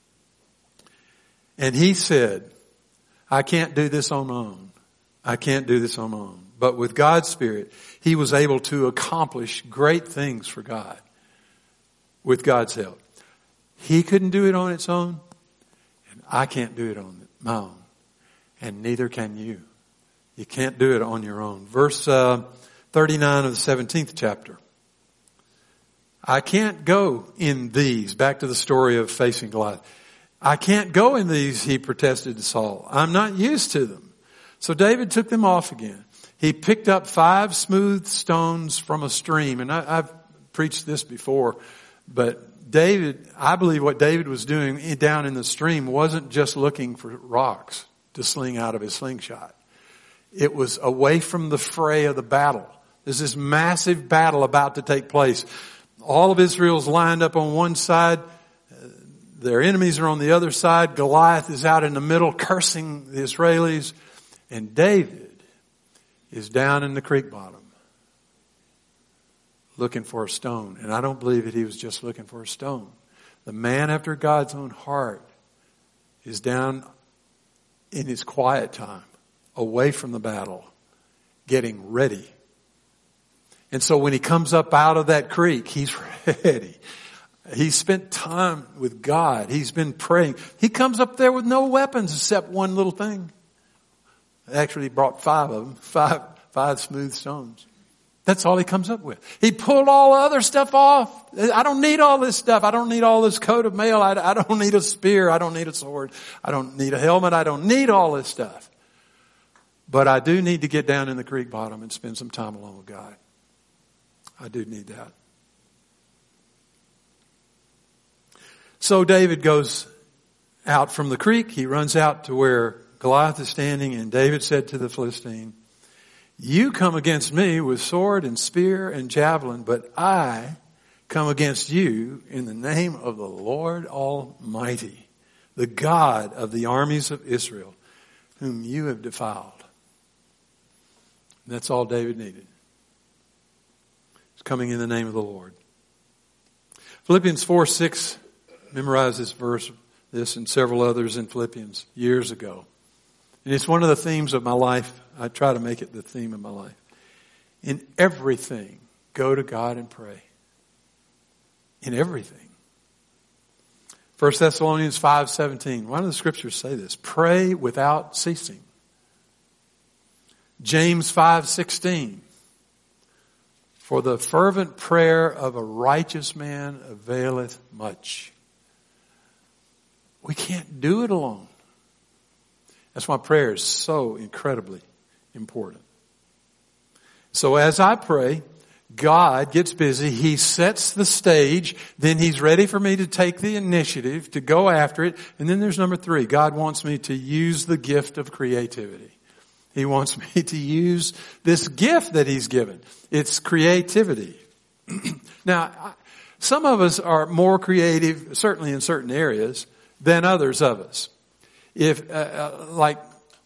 And he said, I can't do this on my own. I can't do this on my own. But with God's Spirit, he was able to accomplish great things for God with God's help. He couldn't do it on its own, and I can't do it on my own. And neither can you. You can't do it on your own. Verse 39 of the 17th chapter. I can't go in these. Back to the story of facing Goliath. I can't go in these, he protested to Saul. I'm not used to them. So David took them off again. He picked up 5 smooth stones from a stream. And I've preached this before, but David, I believe what David was doing down in the stream wasn't just looking for rocks to sling out of his slingshot. It was away from the fray of the battle. There's this massive battle about to take place. All of Israel's lined up on one side. Their enemies are on the other side. Goliath is out in the middle cursing the Israelis. And David is down in the creek bottom looking for a stone. And I don't believe that he was just looking for a stone. The man after God's own heart is down in his quiet time, away from the battle, getting ready. And so when he comes up out of that creek, he's ready. He's spent time with God. He's been praying. He comes up there with no weapons except one little thing. Actually, he brought 5 of them, five smooth stones. That's all he comes up with. He pulled all the other stuff off. I don't need all this stuff. I don't need all this coat of mail. I don't need a spear. I don't need a sword. I don't need a helmet. I don't need all this stuff. But I do need to get down in the creek bottom and spend some time alone with God. I do need that. So David goes out from the creek. He runs out to where Goliath is standing, and David said to the Philistine, "You come against me with sword and spear and javelin, but I come against you in the name of the Lord Almighty, the God of the armies of Israel, whom you have defiled." And that's all David needed. It's coming in the name of the Lord. Philippians 4:6, memorize this verse, this and several others in Philippians years ago. And it's one of the themes of my life. I try to make it the theme of my life. In everything, go to God and pray. In everything. 1 Thessalonians 5:17. Why do the scriptures say this? Pray without ceasing. James 5:16. For the fervent prayer of a righteous man availeth much. We can't do it alone. That's why prayer is so incredibly important. So as I pray, God gets busy. He sets the stage. Then He's ready for me to take the initiative, to go after it. And then there's number 3. God wants me to use the gift of creativity. He wants me to use this gift that He's given. It's creativity. Now, some of us are more creative, certainly in certain areas, than others of us. If, like,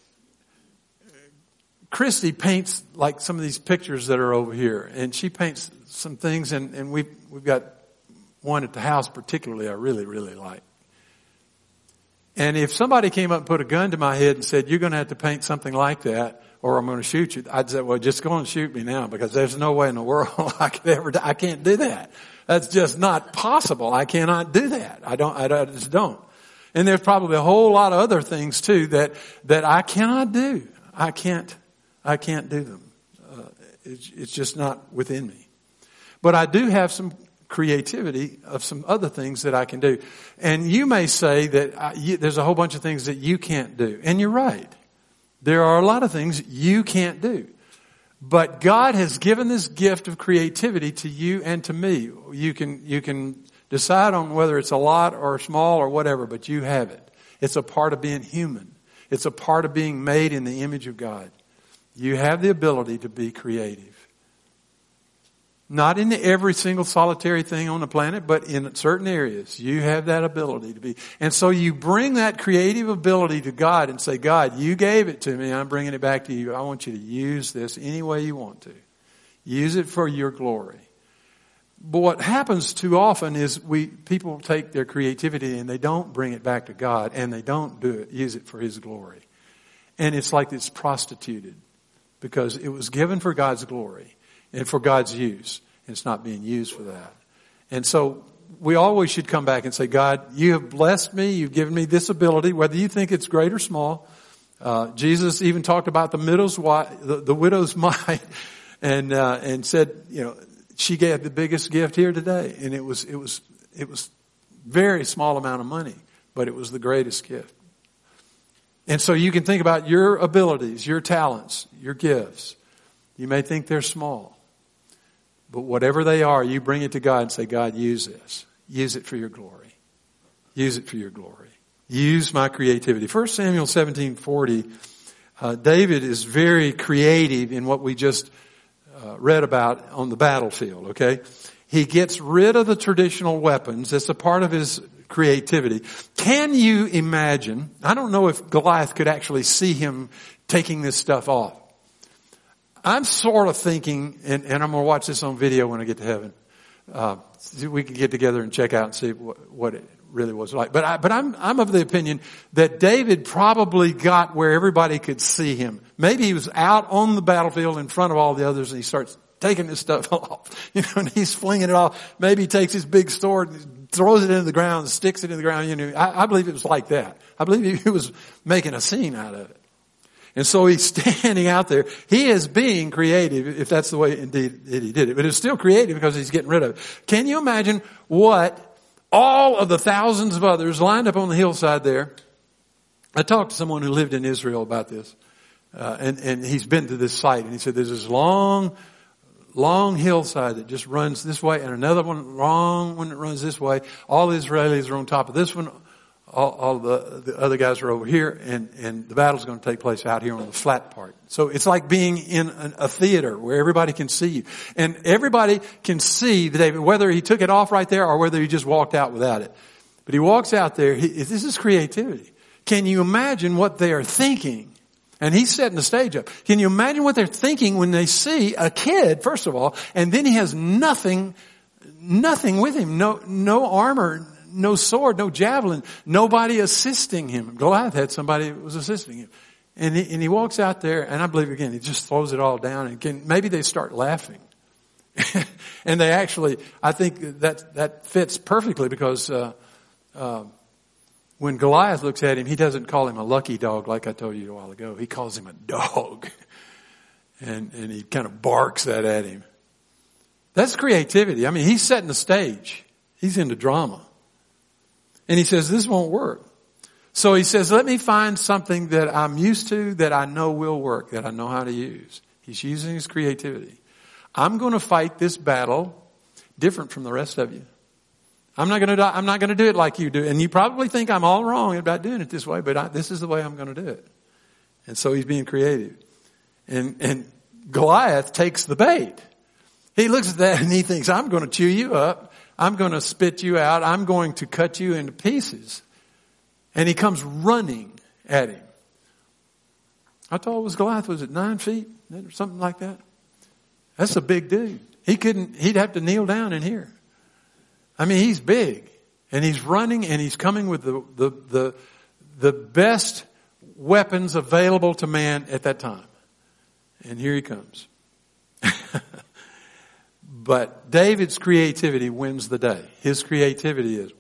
Christy paints like some of these pictures that are over here, and she paints some things, and we've got one at the house particularly I really, really like. And if somebody came up and put a gun to my head and said, "You're going to have to paint something like that, or I'm going to shoot you," I'd say, "Well, just go and shoot me now, because there's no way in the world I can't do that. That's just not possible. I cannot do that. I just don't." And there's probably a whole lot of other things too that I cannot do. I can't do them. It's just not within me. But I do have some creativity of some other things that I can do. And you may say that there's a whole bunch of things that you can't do. And you're right. There are a lot of things you can't do. But God has given this gift of creativity to you and to me. You can decide on whether it's a lot or small or whatever, but you have it. It's a part of being human. It's a part of being made in the image of God. You have the ability to be creative. Not in every single solitary thing on the planet, but in certain areas. You have that ability to be. And so you bring that creative ability to God and say, "God, you gave it to me. I'm bringing it back to you. I want you to use this any way you want to. Use it for your glory." But what happens too often is people take their creativity and they don't bring it back to God, and they don't use it for His glory. And it's like it's prostituted, because it was given for God's glory and for God's use. And it's not being used for that. And so we always should come back and say, "God, you have blessed me. You've given me this ability," whether you think it's great or small. Jesus even talked about the widow's mite, and said, she gave the biggest gift here today. And it was very small amount of money, but it was the greatest gift. And so you can think about your abilities, your talents, your gifts. You may think they're small, but whatever they are, you bring it to God and say, "God, use this. Use it for your glory. Use it for your glory. Use my creativity." 1 Samuel 17:40, David is very creative in what we just read about on the battlefield, okay? He gets rid of the traditional weapons. That's a part of his creativity. Can you imagine? I don't know if Goliath could actually see him taking this stuff off. I'm sort of thinking, and I'm going to watch this on video when I get to heaven. We can get together and check out and see what it really was like. But I'm of the opinion that David probably got where everybody could see him. Maybe he was out on the battlefield in front of all the others, and he starts taking this stuff off. And he's flinging it off. Maybe he takes his big sword and throws it into the ground and sticks it in the ground. I believe it was like that. I believe he was making a scene out of it. And so he's standing out there. He is being creative, if that's the way indeed he did it. But it's still creative because he's getting rid of it. Can you imagine what all of the thousands of others lined up on the hillside there? I talked to someone who lived in Israel about this. And he's been to this site, and he said there's this long long hillside that just runs this way, and another one, long one that runs this way. All the Israelis are on top of this one. All the other guys are over here, and the battle's going to take place out here on the flat part. So it's like being in a theater where everybody can see you. And everybody can see David, whether he took it off right there or whether he just walked out without it. But he walks out there. This is creativity. Can you imagine what they are thinking? And he's setting the stage up. Can you imagine what they're thinking when they see a kid, first of all, and then he has nothing with him, no armor, no sword, no javelin, nobody assisting him. Goliath had somebody that was assisting him. And he walks out there, and I believe again, he just throws it all down, and maybe they start laughing. And they actually, I think that fits perfectly because, when Goliath looks at him, he doesn't call him a lucky dog like I told you a while ago. He calls him a dog. And he kind of barks that at him. That's creativity. I mean, he's setting the stage. He's into drama. And he says, this won't work. So he says, let me find something that I'm used to, that I know will work, that I know how to use. He's using his creativity. I'm going to fight this battle different from the rest of you. I'm not going to do it like you do. And you probably think I'm all wrong about doing it this way, but this is the way I'm going to do it. And so he's being creative. And Goliath takes the bait. He looks at that and he thinks, I'm going to chew you up. I'm going to spit you out. I'm going to cut you into pieces. And he comes running at him. How tall was Goliath? Was it 9 feet? Or something like that? That's a big dude. He'd have to kneel down in here. I mean, he's big. And he's running and he's coming with the best weapons available to man at that time. And here he comes. But David's creativity wins the day. His creativity is,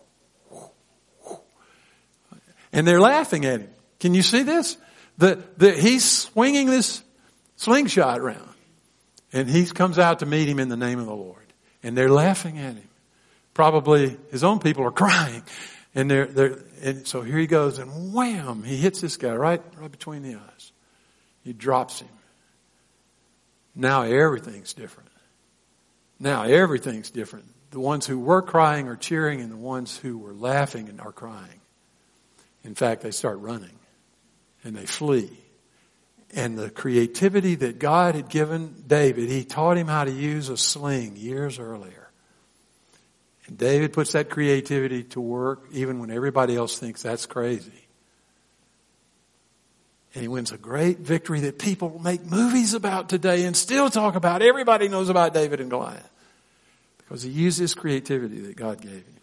and they're laughing at him. Can you see this? He's swinging this slingshot around, and he comes out to meet him in the name of the Lord, and they're laughing at him. Probably his own people are crying, and and so here he goes, and wham! He hits this guy right between the eyes. He drops him. Now everything's different. Now everything's different. The ones who were crying are cheering, and the ones who were laughing and are crying. In fact, they start running and they flee. And the creativity that God had given David, he taught him how to use a sling years earlier. And David puts that creativity to work even when everybody else thinks that's crazy. And he wins a great victory that people make movies about today and still talk about. Everybody knows about David and Goliath. Because he used his creativity that God gave him.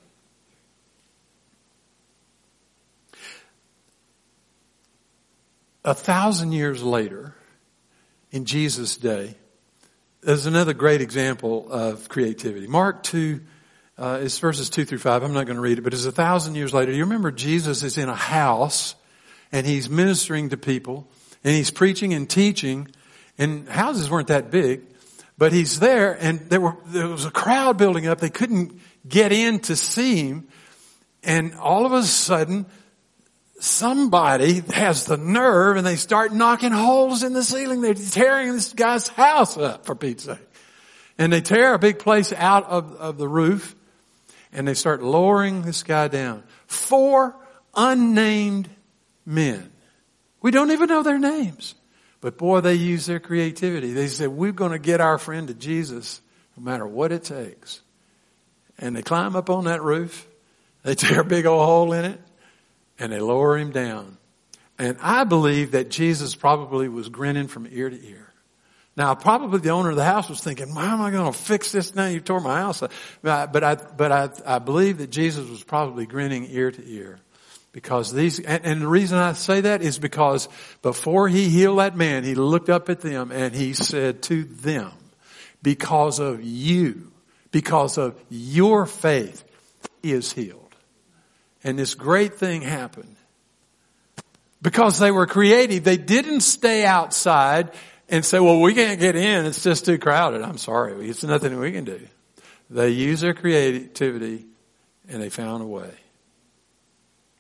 1,000 years later, in Jesus' day, there's another great example of creativity. Mark 2, it's verses 2 through 5. I'm not going to read it, but it's 1,000 years later. You remember Jesus is in a house and he's ministering to people and he's preaching and teaching, and houses weren't that big, but he's there and there was a crowd building up. They couldn't get in to see him, and all of a sudden somebody has the nerve and they start knocking holes in the ceiling. They're tearing this guy's house up, for Pete's sake. And they tear a big place out of the roof and they start lowering this guy down. 4 unnamed men. We don't even know their names. But boy, they use their creativity. They said, we're going to get our friend to Jesus no matter what it takes. And they climb up on that roof. They tear a big old hole in it. And they lower him down. And I believe that Jesus probably was grinning from ear to ear. Now, probably the owner of the house was thinking, how am I going to fix this now? You tore my house up. But I believe that Jesus was probably grinning ear to ear. Because and the reason I say that is because before he healed that man, he looked up at them and he said to them, because of you, because of your faith, he is healed. And this great thing happened. Because they were creative, they didn't stay outside and say, well, we can't get in. It's just too crowded. I'm sorry. It's nothing we can do. They used their creativity and they found a way.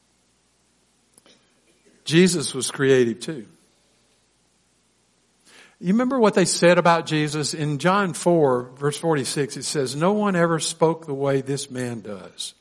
Jesus was creative too. You remember what they said about Jesus? In John 4, verse 46, it says, no one ever spoke the way this man does.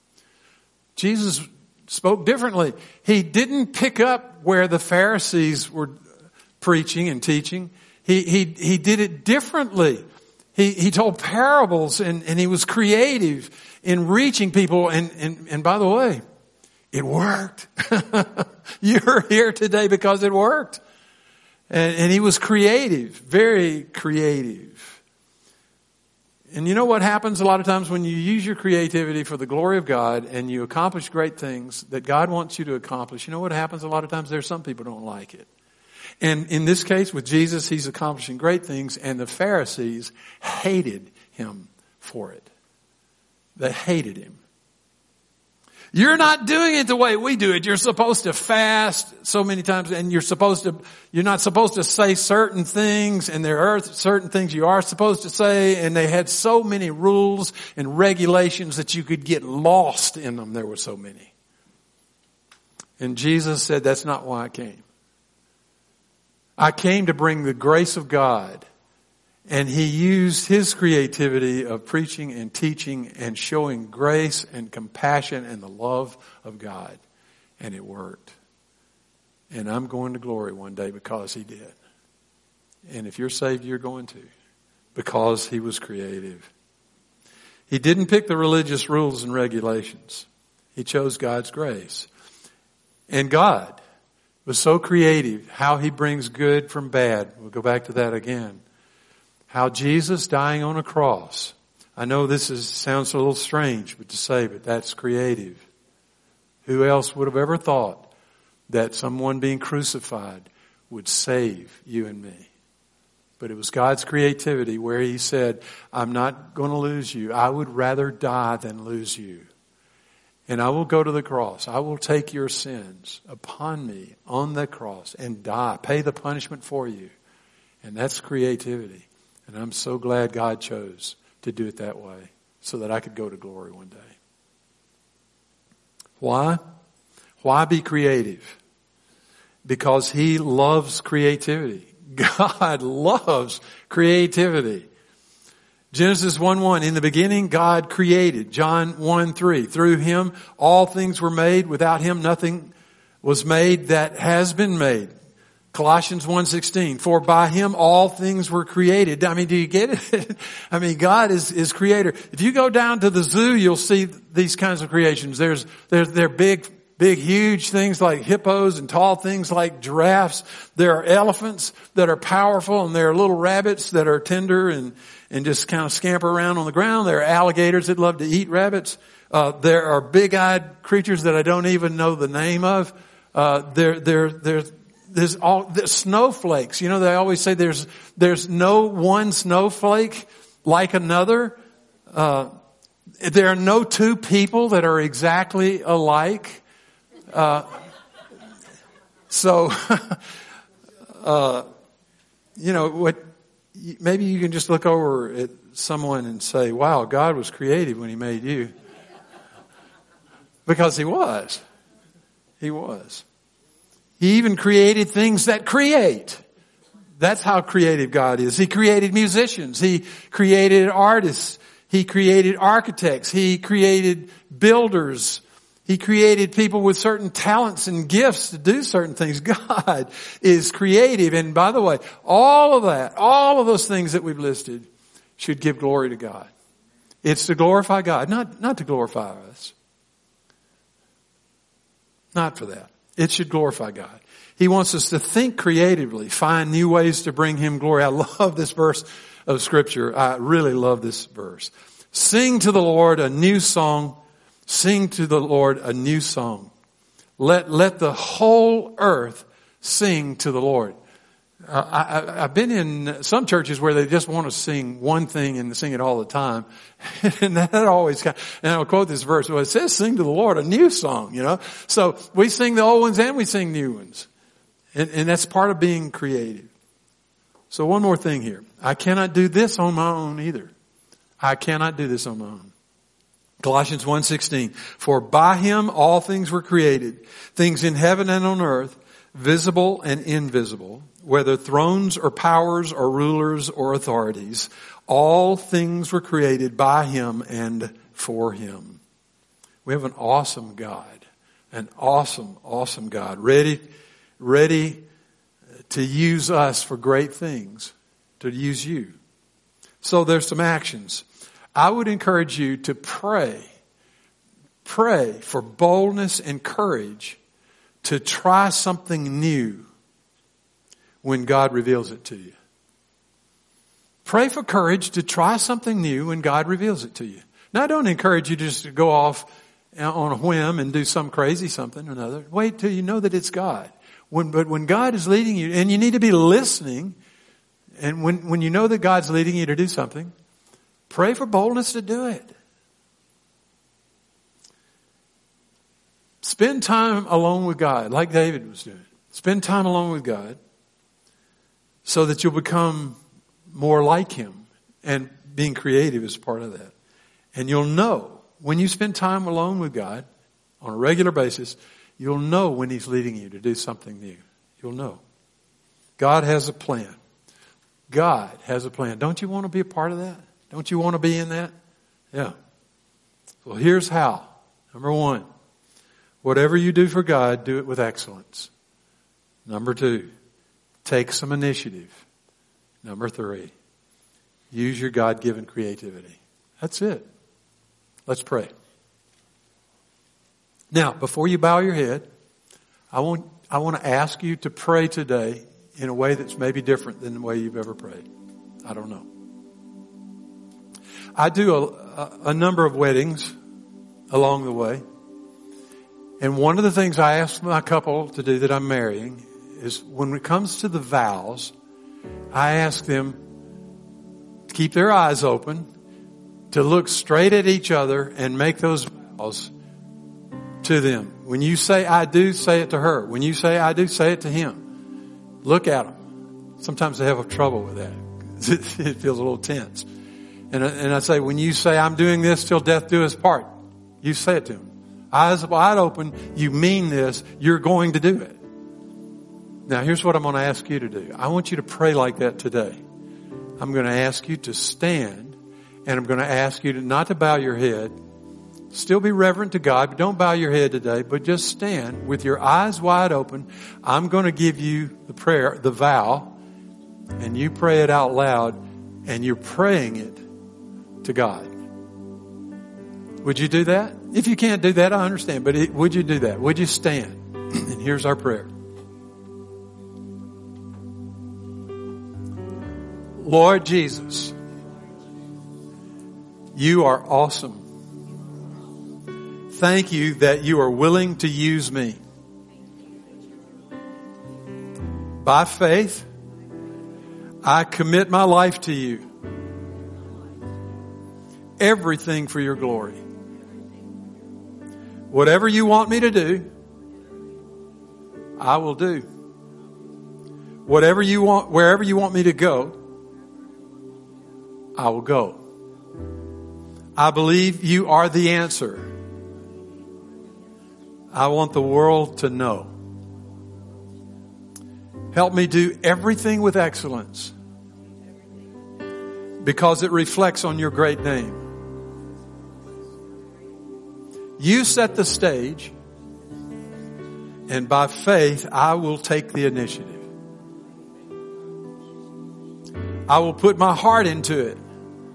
Jesus spoke differently. He didn't pick up where the Pharisees were preaching and teaching. He did it differently. He told parables and he was creative in reaching people. And by the way, it worked. You're here today because it worked. And he was creative, very creative. And you know what happens a lot of times when you use your creativity for the glory of God and you accomplish great things that God wants you to accomplish? You know what happens a lot of times? There's some people who don't like it. And in this case with Jesus, he's accomplishing great things, and the Pharisees hated him for it. They hated him. You're not doing it the way we do it. You're supposed to fast so many times, and you're not supposed to say certain things, and there are certain things you are supposed to say, and they had so many rules and regulations that you could get lost in them. There were so many. And Jesus said, that's not why I came. I came to bring the grace of God. And he used his creativity of preaching and teaching and showing grace and compassion and the love of God. And it worked. And I'm going to glory one day because he did. And if you're saved, you're going to. Because he was creative. He didn't pick the religious rules and regulations. He chose God's grace. And God was so creative how he brings good from bad. We'll go back to that again. How Jesus dying on a cross. I know sounds a little strange but to say, but that's creative. Who else would have ever thought that someone being crucified would save you and me? But it was God's creativity where he said, I'm not going to lose you. I would rather die than lose you. And I will go to the cross. I will take your sins upon me on the cross and die, pay the punishment for you. And that's creativity. And I'm so glad God chose to do it that way so that I could go to glory one day. Why? Why be creative? Because he loves creativity. God loves creativity. Genesis 1:1, in the beginning God created. John 1:3, through him all things were made. Without him nothing was made that has been made. Colossians 1:16, for by him all things were created. I mean, do you get it? I mean, God is creator. If you go down to the zoo, you'll see these kinds of creations. They're big, huge things like hippos and tall things like giraffes. There are elephants that are powerful, and there are little rabbits that are tender and just kind of scamper around on the ground. There are alligators that love to eat rabbits. There are big-eyed creatures that I don't even know the name of. There's the snowflakes. You know, they always say there's no one snowflake like another. There are no two people that are exactly alike. So, you know, maybe you can just look over at someone and say, wow, God was creative when he made you. Because he was. He was. He even created things that create. That's how creative God is. He created musicians. He created artists. He created architects. He created builders. He created people with certain talents and gifts to do certain things. God is creative. And by the way, all of those things that we've listed should give glory to God. It's to glorify God, not to glorify us. Not for that. It should glorify God. He wants us to think creatively, find new ways to bring him glory. I love this verse of scripture. I really love this verse. Sing to the Lord a new song. Sing to the Lord a new song. Let the whole earth sing to the Lord. I've been in some churches where they just want to sing one thing and sing it all the time. And that always and I'll quote this verse. Well, it says sing to the Lord a new song, you know. So we sing the old ones and we sing new ones. And that's part of being creative. So one more thing here. I cannot do this on my own either. I cannot do this on my own. Colossians 1:16, for by him all things were created, things in heaven and on earth, visible and invisible, whether thrones or powers or rulers or authorities, all things were created by Him and for Him. We have an awesome God, an awesome, awesome God, ready to use us for great things, to use you. So there's some actions. I would encourage you to pray for boldness and courage to try something new when God reveals it to you. Pray for courage to try something new when God reveals it to you. Now, I don't encourage you just to go off on a whim and do some crazy something or another. Wait till you know that it's God. But when God is leading you, and you need to be listening, and when you know that God's leading you to do something, pray for boldness to do it. Spend time alone with God, like David was doing. Spend time alone with God so that you'll become more like Him, and being creative is part of that. And you'll know, when you spend time alone with God on a regular basis, you'll know when He's leading you to do something new. You'll know. God has a plan. God has a plan. Don't you want to be a part of that? Don't you want to be in that? Yeah. Well, here's how. Number one, whatever you do for God, do it with excellence. Number two, take some initiative. Number three, use your God-given creativity. That's it. Let's pray. Now, before you bow your head, I want to ask you to pray today in a way that's maybe different than the way you've ever prayed. I don't know. I do a number of weddings along the way. And one of the things I ask my couple to do that I'm marrying is when it comes to the vows, I ask them to keep their eyes open, to look straight at each other and make those vows to them. When you say I do, say it to her. When you say I do, say it to him. Look at them. Sometimes they have trouble with that. It feels a little tense. And I say, when you say I'm doing this till death do us part, you say it to him. Eyes wide open, you mean this, you're going to do it. Now here's what I'm going to ask you to do. I want you to pray like that today. I'm going to ask you to stand, and I'm going to ask you to not to bow your head. Still be reverent to God, but don't bow your head today, but just stand with your eyes wide open. I'm going to give you the prayer, the vow, and you pray it out loud, and you're praying it to God. Would you do that? If you can't do that, I understand, but would you do that? Would you stand? And here's our prayer. Lord Jesus, you are awesome. Thank you that you are willing to use me. By faith, I commit my life to you. Everything for your glory. Whatever you want me to do, I will do. Whatever you want, wherever you want me to go, I will go. I believe you are the answer. I want the world to know. Help me do everything with excellence because it reflects on your great name. You set the stage, and by faith, I will take the initiative. I will put my heart into it.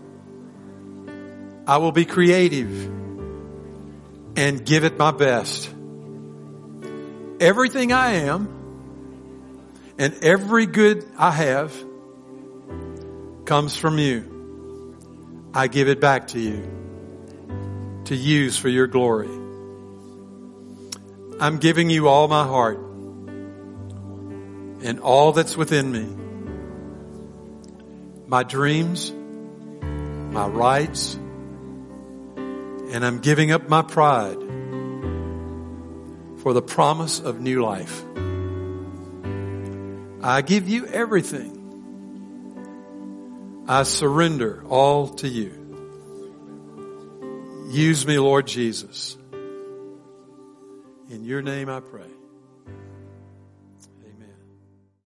I will be creative and give it my best. Everything I am and every good I have comes from you. I give it back to you to use for your glory. I'm giving you all my heart and all that's within me. My dreams, my rights, and I'm giving up my pride for the promise of new life. I give you everything. I surrender all to you. Use me, Lord Jesus. In your name I pray.